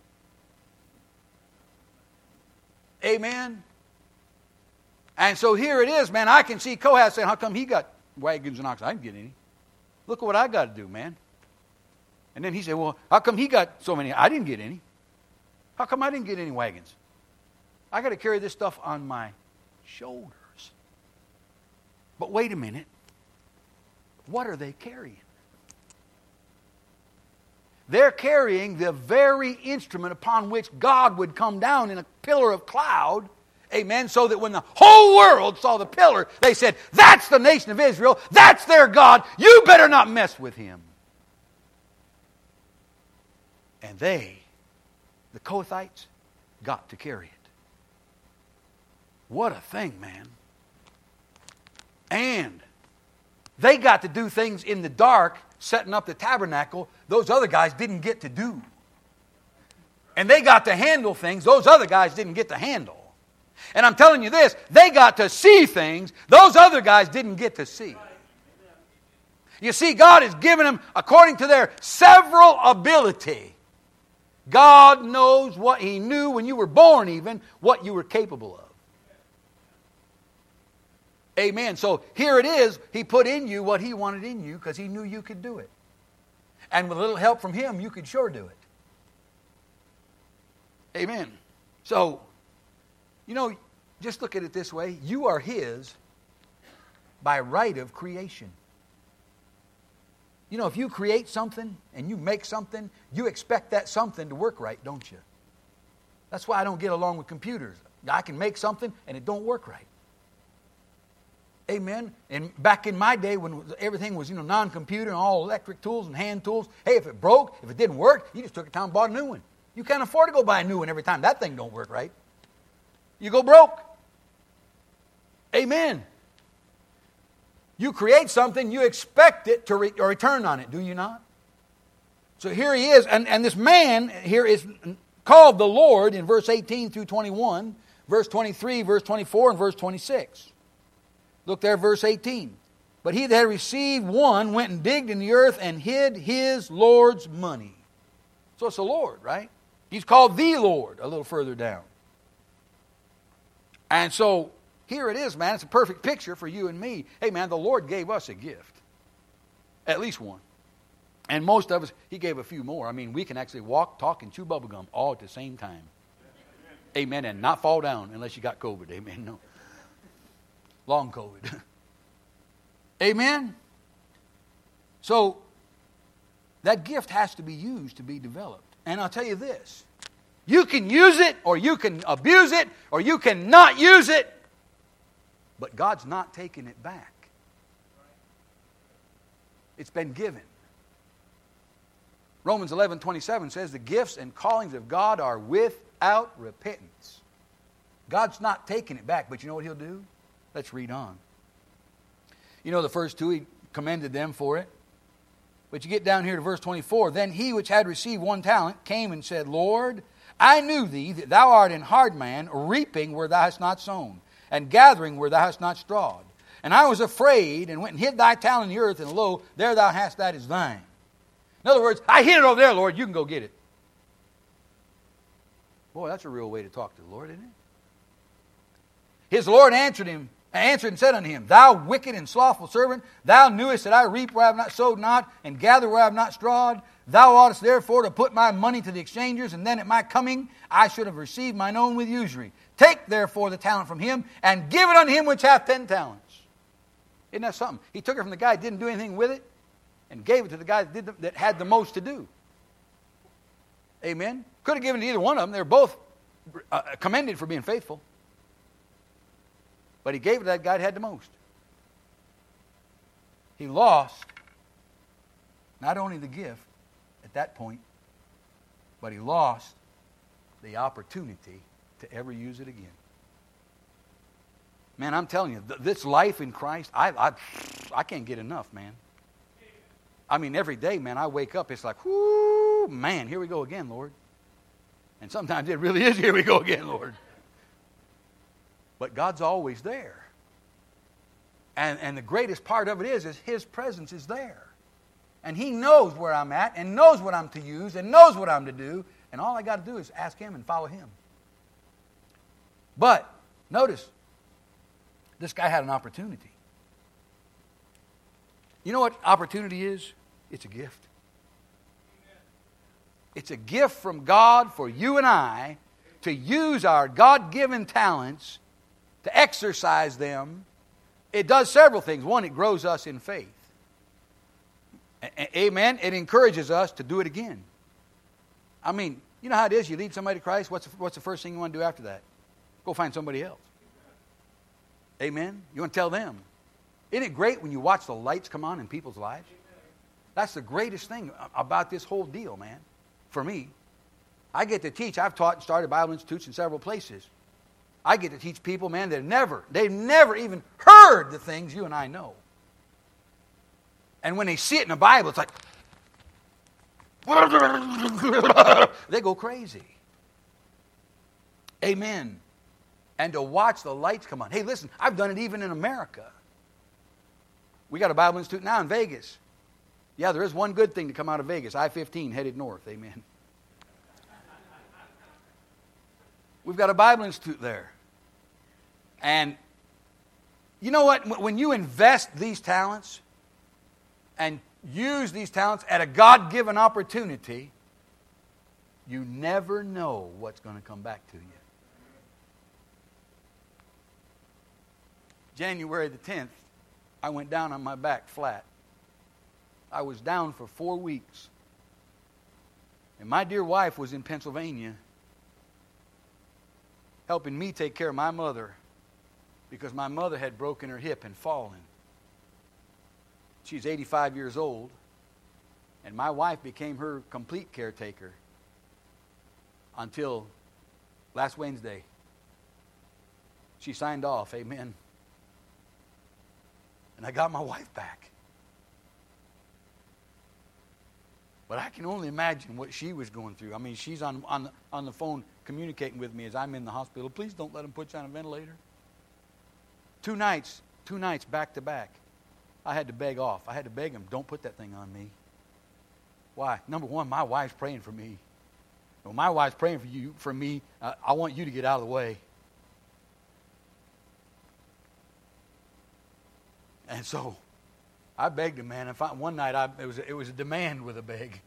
Amen. And so here it is, man. I can see Kohath saying, how come he got wagons and oxen? I didn't get any. Look at what I got to do, man. And then he said, well, how come he got so many? I didn't get any. How come I didn't get any wagons? I got to carry this stuff on my shoulders. But wait a minute. What are they carrying? They're carrying the very instrument upon which God would come down in a pillar of cloud. Amen. So that when the whole world saw the pillar, they said, that's the nation of Israel. That's their God. You better not mess with him. And they, the Kohathites, got to carry it. What a thing, man. And they got to do things in the dark, setting up the tabernacle, those other guys didn't get to do. And they got to handle things those other guys didn't get to handle. And I'm telling you this, they got to see things those other guys didn't get to see. You see, God has given them, according to their several ability, God knows what He knew when you were born even, what you were capable of. Amen. So here it is, He put in you what He wanted in you because He knew you could do it. And with a little help from Him, you could sure do it. Amen. So, just look at it this way. You are His by right of creation. If you create something and you make something, you expect that something to work right, don't you? That's why I don't get along with computers. I can make something and it don't work right. Amen. And back in my day when everything was, non-computer and all electric tools and hand tools, hey, if it broke, if it didn't work, you just took it down and bought a new one. You can't afford to go buy a new one every time that thing don't work right. You go broke. Amen. You create something, you expect it to return on it, do you not? So here he is, and this man here is called the Lord in verse 18 through 21, verse 23, verse 24, and verse 26. Look there, verse 18. But he that had received one went and digged in the earth and hid his Lord's money. So it's the Lord, right? He's called the Lord a little further down. And so here it is, man. It's a perfect picture for you and me. Hey, man, the Lord gave us a gift. At least one. And most of us, He gave a few more. I mean, we can actually walk, talk, and chew bubble gum all at the same time. Amen. And not fall down unless you got COVID. Amen. No. Long COVID. Amen. So, that gift has to be used to be developed. And I'll tell you this. You can use it, or you can abuse it, or you can not use it. But God's not taking it back. It's been given. Romans 11:27 says the gifts and callings of God are without repentance. God's not taking it back, but you know what He'll do? Let's read on. You know the first two, He commended them for it. But you get down here to verse 24. Then he which had received 1 talent came and said, Lord, I knew thee that thou art an hard man, reaping where thou hast not sown, and gathering where thou hast not strawed. And I was afraid, and went and hid thy talent in the earth, and lo, there thou hast that is thine. In other words, I hid it over there, Lord, you can go get it. Boy, that's a real way to talk to the Lord, isn't it? His Lord answered and said unto him, Thou wicked and slothful servant, thou knewest that I reap where I have not sowed not, and gather where I have not strawed. Thou oughtest therefore to put my money to the exchangers, and then at my coming I should have received mine own with usury. Take therefore the talent from him, and give it unto him which hath 10 talents. Isn't that something? He took it from the guy that didn't do anything with it, and gave it to the guy that had the most to do. Amen? Could have given to either one of them. They're both commended for being faithful. But he gave it to that guy that had the most. He lost not only the gift at that point, but he lost the opportunity to ever use it again. Man, I'm telling you, this life in Christ, I can't get enough, man. I mean, every day, man, I wake up, it's like, whoo, man, here we go again, Lord. And sometimes it really is, here we go again, Lord. But God's always there. And the greatest part of it is His presence is there. And He knows where I'm at, and knows what I'm to use, and knows what I'm to do. And all I got to do is ask Him and follow Him. But, notice, this guy had an opportunity. You know what opportunity is? It's a gift. It's a gift from God for you and I to use our God-given talents, to exercise them. It does several things. One, it grows us in faith. Amen? It encourages us to do it again. I mean, you know how it is. You lead somebody to Christ. What's the first thing you want to do after that? Go find somebody else. Amen? You want to tell them. Isn't it great when you watch the lights come on in people's lives? That's the greatest thing about this whole deal, man. For me, I get to teach. I've taught and started Bible institutes in several places. I get to teach people, man, they've never even heard the things you and I know. And when they see it in the Bible, it's like, they go crazy. Amen. And to watch the lights come on. Hey, listen, I've done it even in America. We got a Bible Institute now in Vegas. Yeah, there is one good thing to come out of Vegas. I-15 headed north. Amen. We've got a Bible Institute there. And you know what? When you invest these talents and use these talents at a God-given opportunity, you never know what's going to come back to you. January the 10th, I went down on my back flat. I was down for 4 weeks. And my dear wife was in Pennsylvania helping me take care of my mother because my mother had broken her hip and fallen. She's 85 years old, and my wife became her complete caretaker until last Wednesday. She signed off, amen. And I got my wife back. But I can only imagine what she was going through. I mean, she's on the phone communicating with me as I'm in the hospital. Please don't let them put you on a ventilator. 2 nights back to back. I had to beg off. I had to beg them, don't put that thing on me. Why? Number one, my wife's praying for me. When my wife's praying for me, I want you to get out of the way. And so I begged him, man. One night it was a demand with a beg.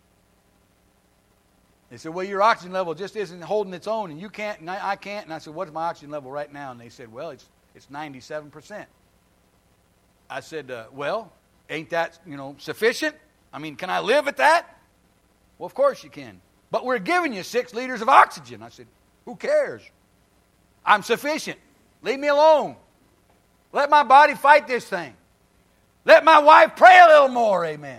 They said, well, your oxygen level just isn't holding its own, and you can't, and I can't. And I said, what's my oxygen level right now? And they said, well, it's 97%. I said, well, ain't that, sufficient? I mean, can I live at that? Well, of course you can. But we're giving you 6 liters of oxygen. I said, who cares? I'm sufficient. Leave me alone. Let my body fight this thing. Let my wife pray a little more. Amen.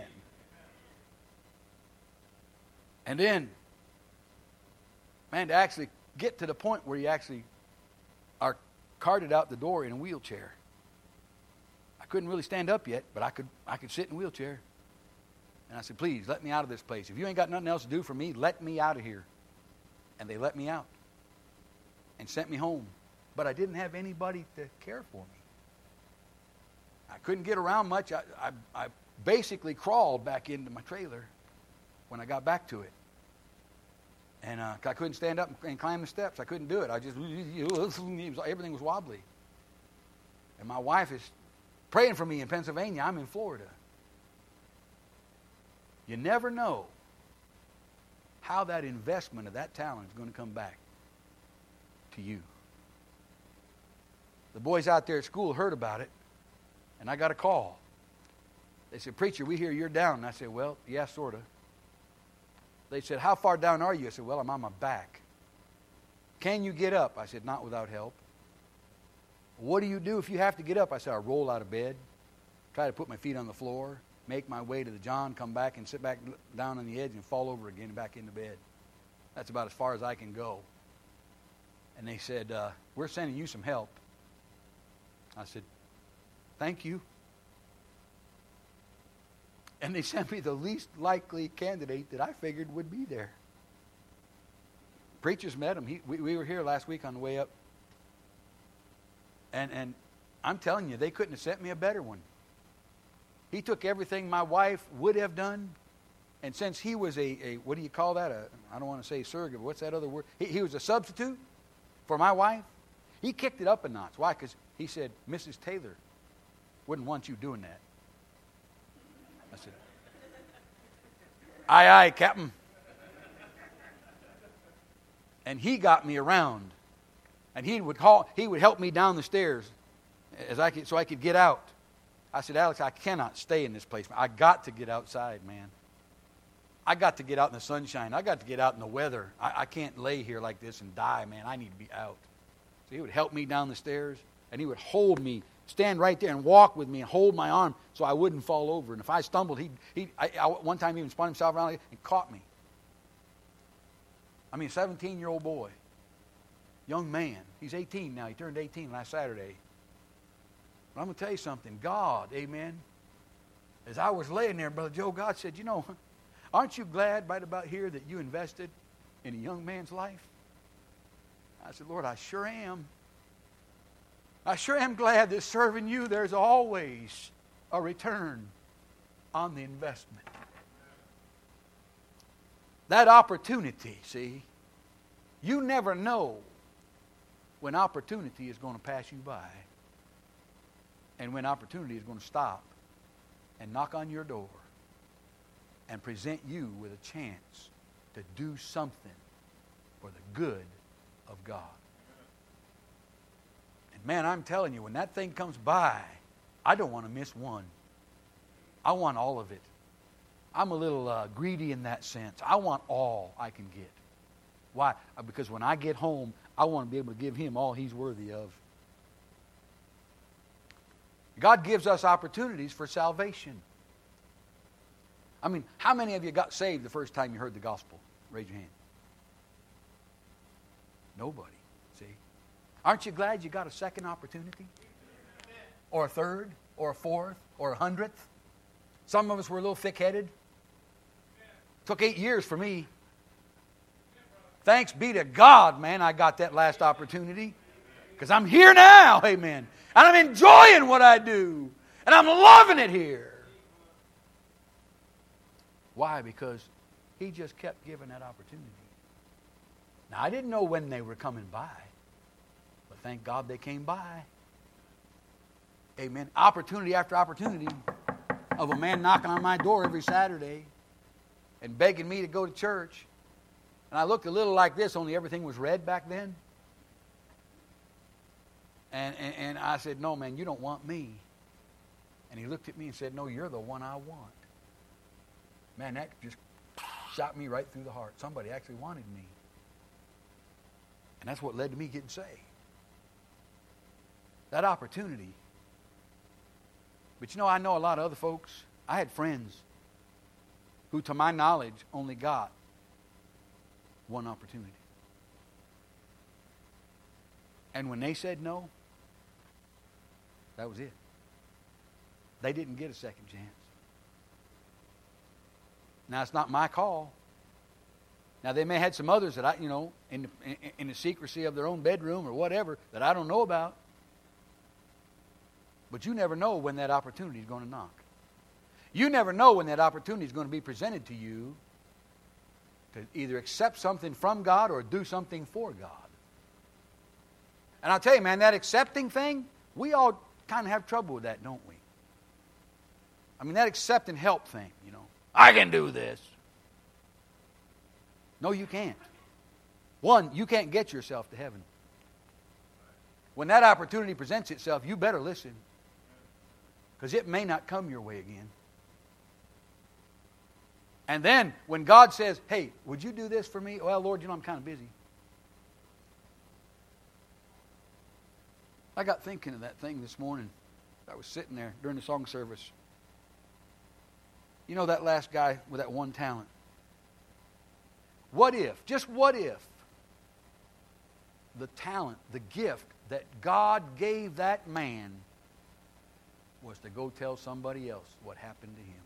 And then, man, to actually get to the point where you actually are carted out the door in a wheelchair. I couldn't really stand up yet, but I could sit in a wheelchair. And I said, please, let me out of this place. If you ain't got nothing else to do for me, let me out of here. And they let me out and sent me home. But I didn't have anybody to care for me. I couldn't get around much. I basically crawled back into my trailer when I got back to it. And I couldn't stand up and climb the steps. I couldn't do it. Everything was wobbly. And my wife is praying for me in Pennsylvania. I'm in Florida. You never know how that investment of that talent is going to come back to you. The boys out there at school heard about it, and I got a call. They said, preacher, we hear you're down. And I said, well, yeah, sort of. They said, how far down are you? I said, well, I'm on my back. Can you get up? I said, not without help. What do you do if you have to get up? I said, I roll out of bed, try to put my feet on the floor, make my way to the John, come back and sit back down on the edge and fall over again back into bed. That's about as far as I can go. And they said, we're sending you some help. I said, thank you. And they sent me the least likely candidate that I figured would be there. Preachers met him. We were here last week on the way up. And I'm telling you, they couldn't have sent me a better one. He took everything my wife would have done. And since he was a what do you call that? I don't want to say surrogate, but what's that other word? He was a substitute for my wife. He kicked it up a notch. Why? Because he said, Mrs. Taylor wouldn't want you doing that. I said, aye, aye, Captain. And he got me around. And he would help me down the stairs so I could get out. I said, Alex, I cannot stay in this place. I got to get outside, man. I got to get out in the sunshine. I got to get out in the weather. I can't lay here like this and die, man. I need to be out. So he would help me down the stairs, and he would hold me, stand right there and walk with me and hold my arm so I wouldn't fall over. And if I stumbled, one time he even spun himself around and caught me. I mean, a 17-year-old boy, young man. He's 18 now. He turned 18 last Saturday. But I'm going to tell you something. God, amen, as I was laying there, Brother Joe, God said, you know, aren't you glad right about here that you invested in a young man's life? I said, Lord, I sure am. I sure am glad that serving you, there's always a return on the investment. That opportunity, see, you never know when opportunity is going to pass you by and when opportunity is going to stop and knock on your door and present you with a chance to do something for the good of God. And man, I'm telling you, when that thing comes by, I don't want to miss one. I want all of it. I'm a little greedy in that sense. I want all I can get. Why? Because when I get home, I want to be able to give him all he's worthy of. God gives us opportunities for salvation. I mean, how many of you got saved the first time you heard the gospel? Raise your hand. Nobody. See? Aren't you glad you got a second opportunity? Or a third? Or a fourth? Or a 100th? Some of us were a little thick-headed. Took 8 years for me. Thanks be to God, man, I got that last opportunity. Because I'm here now, amen. And I'm enjoying what I do. And I'm loving it here. Why? Because he just kept giving that opportunity. Now, I didn't know when they were coming by. But thank God they came by. Amen. Opportunity after opportunity of a man knocking on my door every Saturday and begging me to go to church. And I looked a little like this, only everything was red back then. And I said, no, man, you don't want me. And he looked at me and said, no, you're the one I want. Man, that just shot me right through the heart. Somebody actually wanted me. And that's what led to me getting saved. That opportunity. But you know, I know a lot of other folks. I had friends who, to my knowledge, only got one opportunity. And when they said no, that was it. They didn't get a second chance. Now, it's not my call. Now, they may have had some others that in the secrecy of their own bedroom or whatever that I don't know about. But you never know when that opportunity is going to knock. You never know when that opportunity is going to be presented to you to either accept something from God or do something for God. And I'll tell you, man, that accepting thing, we all kind of have trouble with that, don't we? I mean, that accept and help thing, I can do this. No, you can't. One, you can't get yourself to heaven. When that opportunity presents itself, you better listen. Because it may not come your way again. And then, when God says, hey, would you do this for me? Well, Lord, I'm kind of busy. I got thinking of that thing this morning. I was sitting there during the song service. You know that last guy with that one talent? What if, just what if, the talent, the gift that God gave that man was to go tell somebody else what happened to him?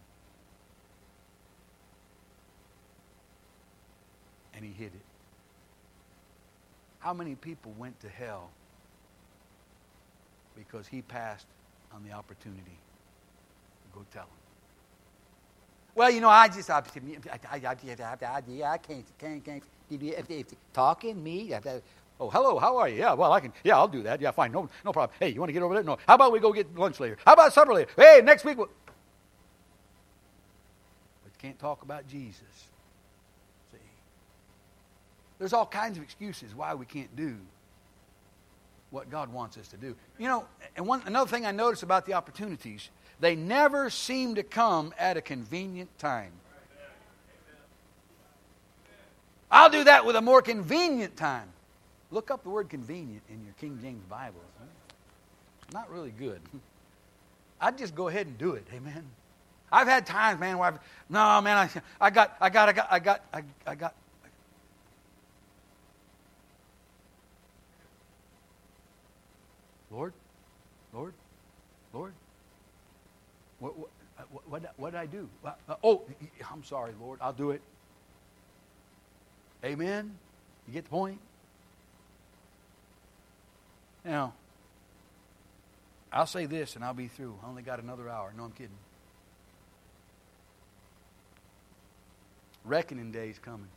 And he hid it. How many people went to hell because he passed on the opportunity to go tell them? Well, I can't talking me. Oh, hello, how are you? Yeah, well, I can. Yeah, I'll do that. Yeah, fine, no problem. Hey, you want to get over there? No. How about we go get lunch later? How about supper later? Hey, next week. But you can't talk about Jesus. See, there's all kinds of excuses why we can't do what God wants us to do. And another thing I notice about the opportunities, they never seem to come at a convenient time. I'll do that with a more convenient time. Look up the word convenient in your King James Bible. Not really good. I'd just go ahead and do it. Amen. I've had times, man, where I got. Lord. What did I do? I'm sorry, Lord. I'll do it. Amen. You get the point? I'll say this and I'll be through. I only got another hour. No, I'm kidding. Reckoning day is coming.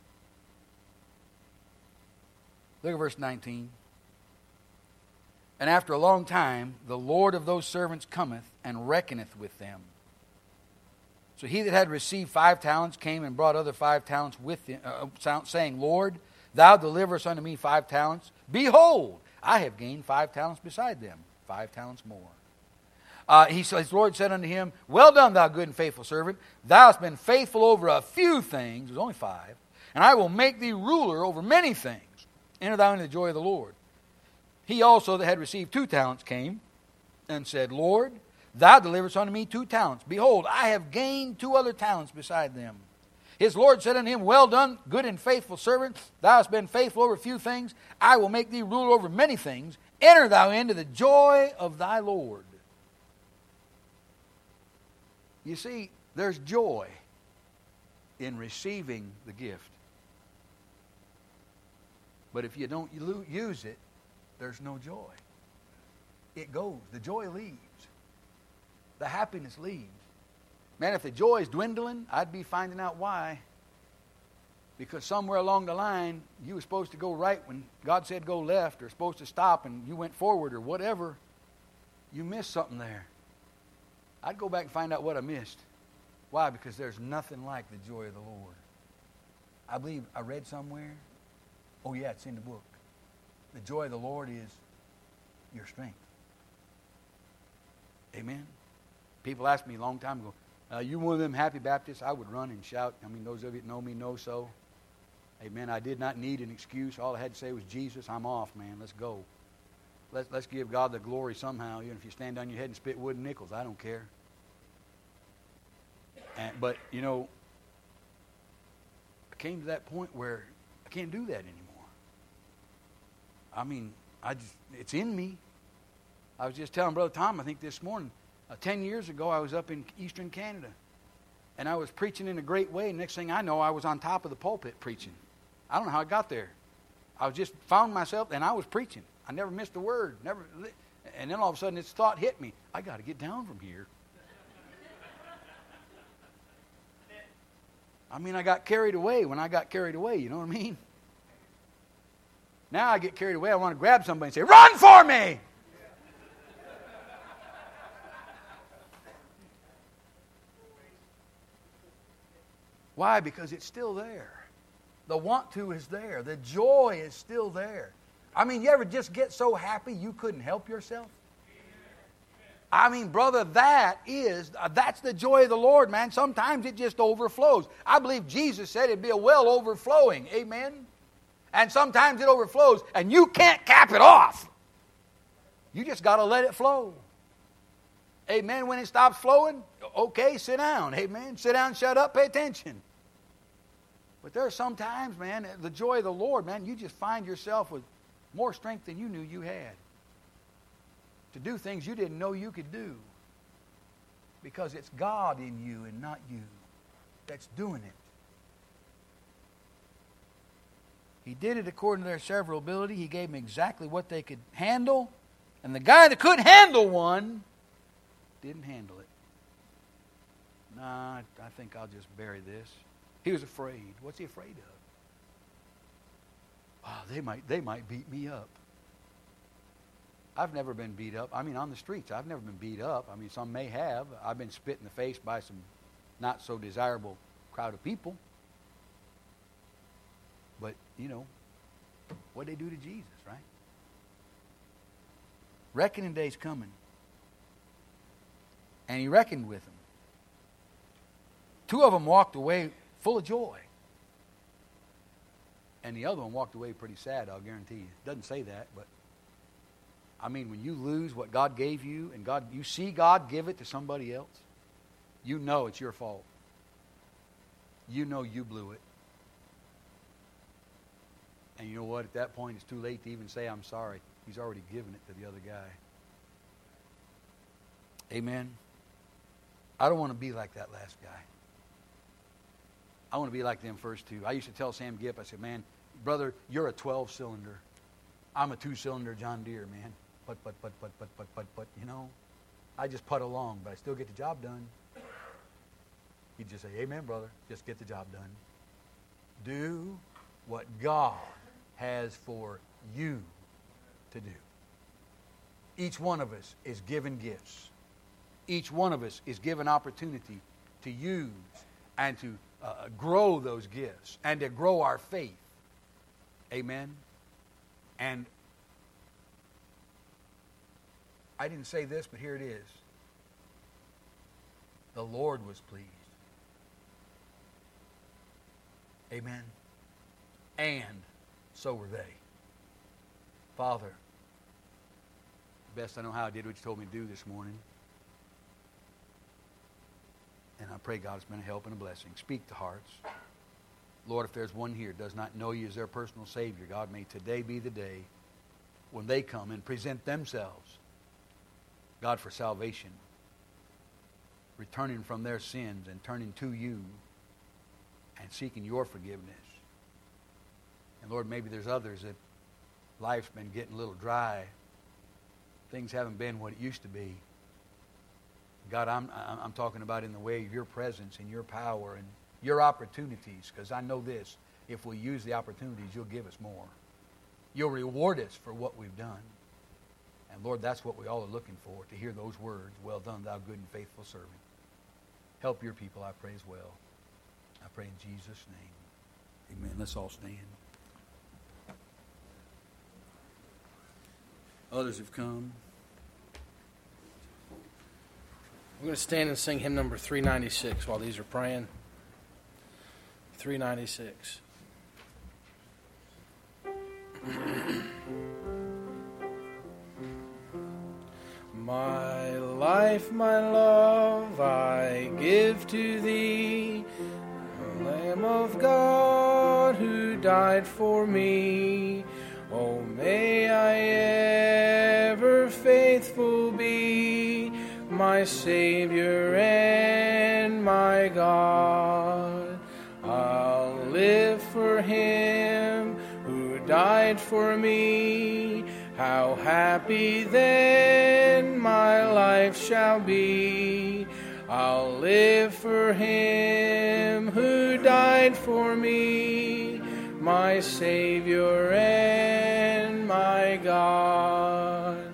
Look at verse 19. And after a long time, the Lord of those servants cometh and reckoneth with them. So he that had received 5 talents came and brought other 5 talents with him, saying, Lord, thou deliverest unto me 5 talents. Behold, I have gained 5 talents beside them, 5 talents more. His Lord said unto him, Well done, thou good and faithful servant. Thou hast been faithful over a few things, there's only 5, and I will make thee ruler over many things. Enter thou into the joy of the Lord. He also that had received 2 talents came and said, Lord, thou deliverest unto me 2 talents. Behold, I have gained 2 other talents beside them. His Lord said unto him, Well done, good and faithful servant. Thou hast been faithful over a few things. I will make thee ruler over many things. Enter thou into the joy of thy Lord. You see, there's joy in receiving the gift. But if you don't use it, there's no joy. It goes. The joy leaves. The happiness leaves. Man, if the joy is dwindling, I'd be finding out why. Because somewhere along the line, you were supposed to go right when God said go left, or supposed to stop and you went forward or whatever. You missed something there. I'd go back and find out what I missed. Why? Because there's nothing like the joy of the Lord. I believe I read somewhere. Oh yeah, it's in the book. The joy of the Lord is your strength. Amen. People asked me a long time ago, You one of them happy Baptists, I would run and shout. I mean, those of you that know me know so. Amen. I did not need an excuse. All I had to say was, Jesus, I'm off, man. Let's go. Let's give God the glory somehow. Even if you stand on your head and spit wooden nickels, I don't care. But, you know, I came to that point where I can't do that anymore. I mean, it's in me. I was just telling Brother Tom, I think this morning, 10 years ago, I was up in eastern Canada. And I was preaching in a great way. Next thing I know, I was on top of the pulpit preaching. I don't know how I got there. I was just found myself, and I was preaching. I never missed a word. And then all of a sudden, this thought hit me. I got to get down from here. I mean, I got carried away when I got carried away. You know what I mean? Now I get carried away. I want to grab somebody and say, run for me! Why? Because it's still there. The want to is there. The joy is still there. I mean, you ever just get so happy you couldn't help yourself? I mean, brother, that's the joy of the Lord, man. Sometimes it just overflows. I believe Jesus said it'd be a well overflowing. Amen? And sometimes it overflows, and you can't cap it off. You just got to let it flow. Amen. When it stops flowing, okay, sit down. Amen. Sit down, shut up, pay attention. But there are some times, man, the joy of the Lord, man, you just find yourself with more strength than you knew you had to do things you didn't know you could do, because it's God in you and not you that's doing it. He did it according to their several ability. He gave them exactly what they could handle. And the guy that couldn't handle one didn't handle it. Nah, I think I'll just bury this. He was afraid. What's he afraid of? Oh, they might beat me up. I've never been beat up. I mean, on the streets, I've never been beat up. I mean, some may have. I've been spit in the face by some not so desirable crowd of people. But, you know, what'd they do to Jesus, right? Reckoning day's coming. And he reckoned with them. Two of them walked away full of joy. And the other one walked away pretty sad, I'll guarantee you. It doesn't say that, but I mean, when you lose what God gave you, and you see God give it to somebody else, you know it's your fault. You know you blew it. And you know what? At that point, it's too late to even say, I'm sorry. He's already given it to the other guy. Amen? I don't want to be like that last guy. I want to be like them first two. I used to tell Sam Gipp, I said, man, brother, you're a 12-cylinder. I'm a 2-cylinder John Deere, man. But, you know, I just putt along, but I still get the job done. He'd just say, amen, brother, just get the job done. Do what God has for you to do. Each one of us is given gifts. Each one of us is given opportunity to use and to grow those gifts and to grow our faith. Amen? And I didn't say this, but here it is. The Lord was pleased. Amen? And so were they. Father, best I know how, I did what you told me to do this morning. And I pray, God, it's been a help and a blessing. Speak to hearts. Lord, if there's one here who does not know you as their personal Savior, God, may today be the day when they come and present themselves, God, for salvation, returning from their sins and turning to you and seeking your forgiveness. And Lord, maybe there's others that life's been getting a little dry. Things haven't been what it used to be. God, I'm talking about in the way of your presence and your power and your opportunities, because I know this, if we use the opportunities, you'll give us more. You'll reward us for what we've done. And Lord, that's what we all are looking for, to hear those words, well done, thou good and faithful servant. Help your people, I pray as well. I pray in Jesus' name. Amen. Let's all stand. Others have come.
We're going to stand and sing hymn number 396 while these are praying. 396. My life, my love, I give to thee, the Lamb of God who died for me. Oh, may I ever faithful be, my Savior and my God. I'll live for him who died for me. How happy then my life shall be. I'll live for him who died for me, my Savior and my God.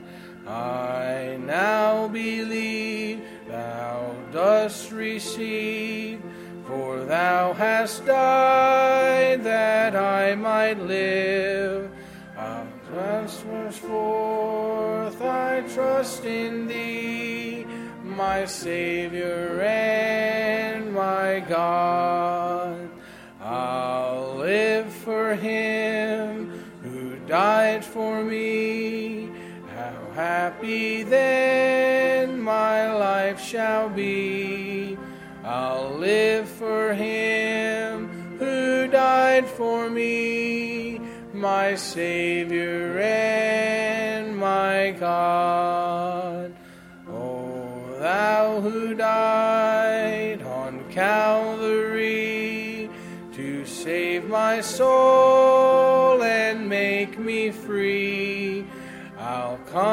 I now believe thou dost receive, for thou hast died that I might live. I'll transfer forth, I trust in thee, my Savior and my God. I'll live for him who died for me. How happy then my life shall be. I'll live for him who died for me, my Savior and my God. O thou who died on Calvary to save my soul and make me free, I'll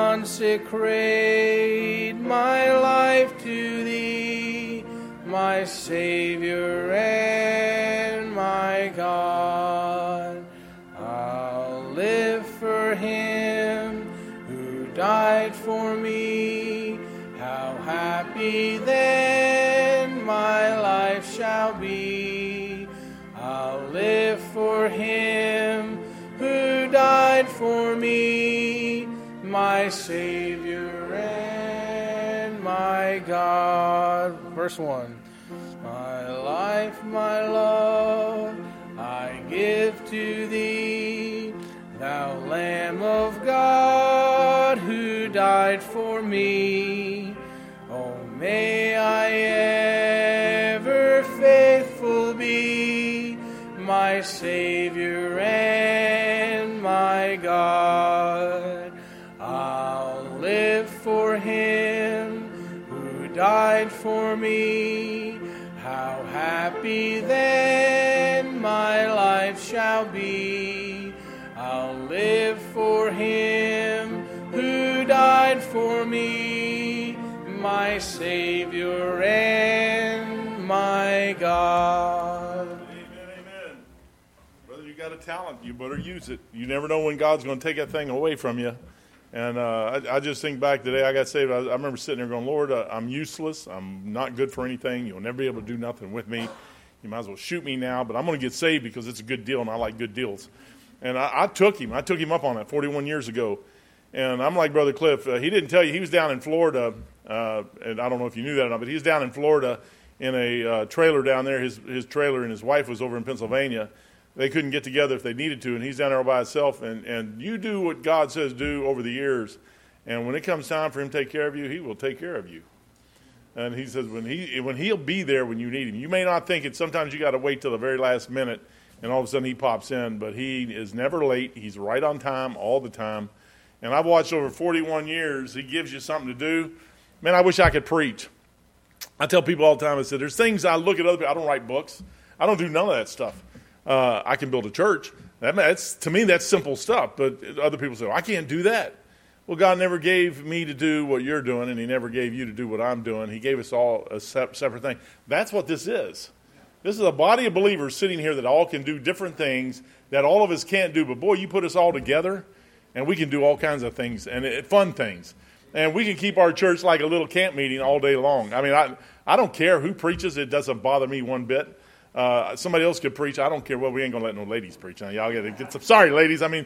consecrate my life to thee, my Savior and my God. I'll live for him who died for me. How happy then my life shall be. I'll live for him who died for me, my Savior and my God. Verse 1. My life, my love, I give to thee, thou Lamb of God who died for me. Oh, may I ever faithful be, my Savior and my God. I'll live for him who died for me. How happy then my life shall be. I'll live for him who died for me, my Savior and my God.
Amen. Brother, you got a talent. You better use it. You never know when God's going to take that thing away from you. And I just think back today, I got saved. I remember sitting there going, Lord, I'm useless. I'm not good for anything. You'll never be able to do nothing with me. You might as well shoot me now, but I'm going to get saved because it's a good deal, and I like good deals. And I took him. I took him up on that 41 years ago. And I'm like Brother Cliff. He didn't tell you. He was down in Florida, and I don't know if you knew that or not, but he was down in Florida in a trailer down there. His trailer and his wife was over in Pennsylvania. They couldn't get together if they needed to, and he's down there all by himself. And you do what God says do over the years, and when it comes time for him to take care of you, he will take care of you. And he says when he'll be there when you need him. You may not think it. Sometimes you got to wait till the very last minute, and all of a sudden he pops in. But he is never late. He's right on time all the time. And I've watched over 41 years. He gives you something to do. Man, I wish I could preach. I tell people all the time, I said, there's things I look at other people. I don't write books. I don't do none of that stuff. I can build a church. To me, that's simple stuff. But other people say, I can't do that. Well, God never gave me to do what you're doing, and he never gave you to do what I'm doing. He gave us all a separate thing. That's what this is. This is a body of believers sitting here that all can do different things that all of us can't do. But, boy, you put us all together, and we can do all kinds of things, and fun things. And we can keep our church like a little camp meeting all day long. I mean, I don't care who preaches. It doesn't bother me one bit. Somebody else could preach. I don't care. Well, we ain't going to let no ladies preach. Now, y'all get some. Sorry, ladies. I mean,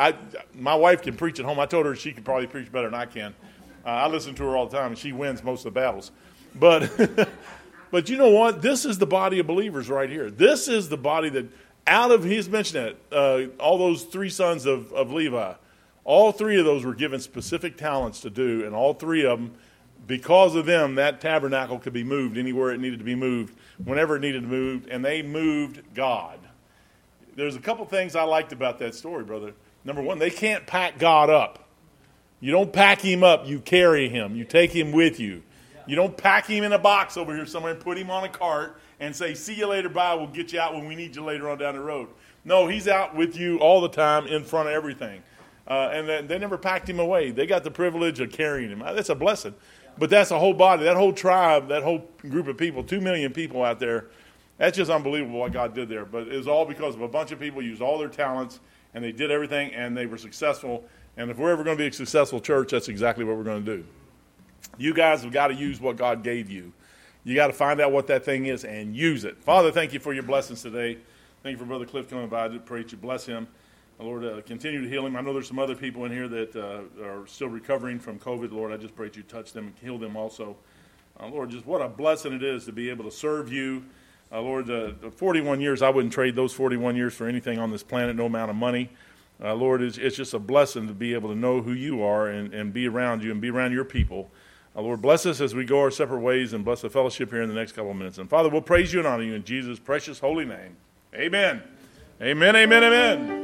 my wife can preach at home. I told her she could probably preach better than I can. I listen to her all the time, and she wins most of the battles. But but you know what? This is the body of believers right here. This is the body that, out of, he's mentioned it, all those three sons of Levi, all three of those were given specific talents to do, and all three of them, because of them, that tabernacle could be moved anywhere it needed to be moved, whenever it needed to be moved, and they moved God. There's a couple things I liked about that story, brother. Number one, they can't pack God up. You don't pack him up, you carry him. You take him with you. You don't pack him in a box over here somewhere and put him on a cart and say, see you later, bye, we'll get you out when we need you later on down the road. No, he's out with you all the time in front of everything. And they never packed him away. They got the privilege of carrying him. That's a blessing. But that's a whole body, that whole tribe, that whole group of people, 2 million people out there. That's just unbelievable what God did there. But it was all because of a bunch of people used all their talents, and they did everything, and they were successful. And if we're ever going to be a successful church, that's exactly what we're going to do. You guys have got to use what God gave you. You got to find out what that thing is and use it. Father, thank you for your blessings today. Thank you for Brother Cliff coming by. I did pray that you bless him. Lord, continue to heal him. I know there's some other people in here that are still recovering from COVID. Lord, I just pray that you touch them and heal them also. Lord, just what a blessing it is to be able to serve you. Lord, 41 years, I wouldn't trade those 41 years for anything on this planet, no amount of money. Lord, it's just a blessing to be able to know who you are and be around you and be around your people. Lord, bless us as we go our separate ways, and bless the fellowship here in the next couple of minutes. And Father, we'll praise you and honor you in Jesus' precious holy name. Amen. Amen, amen, amen.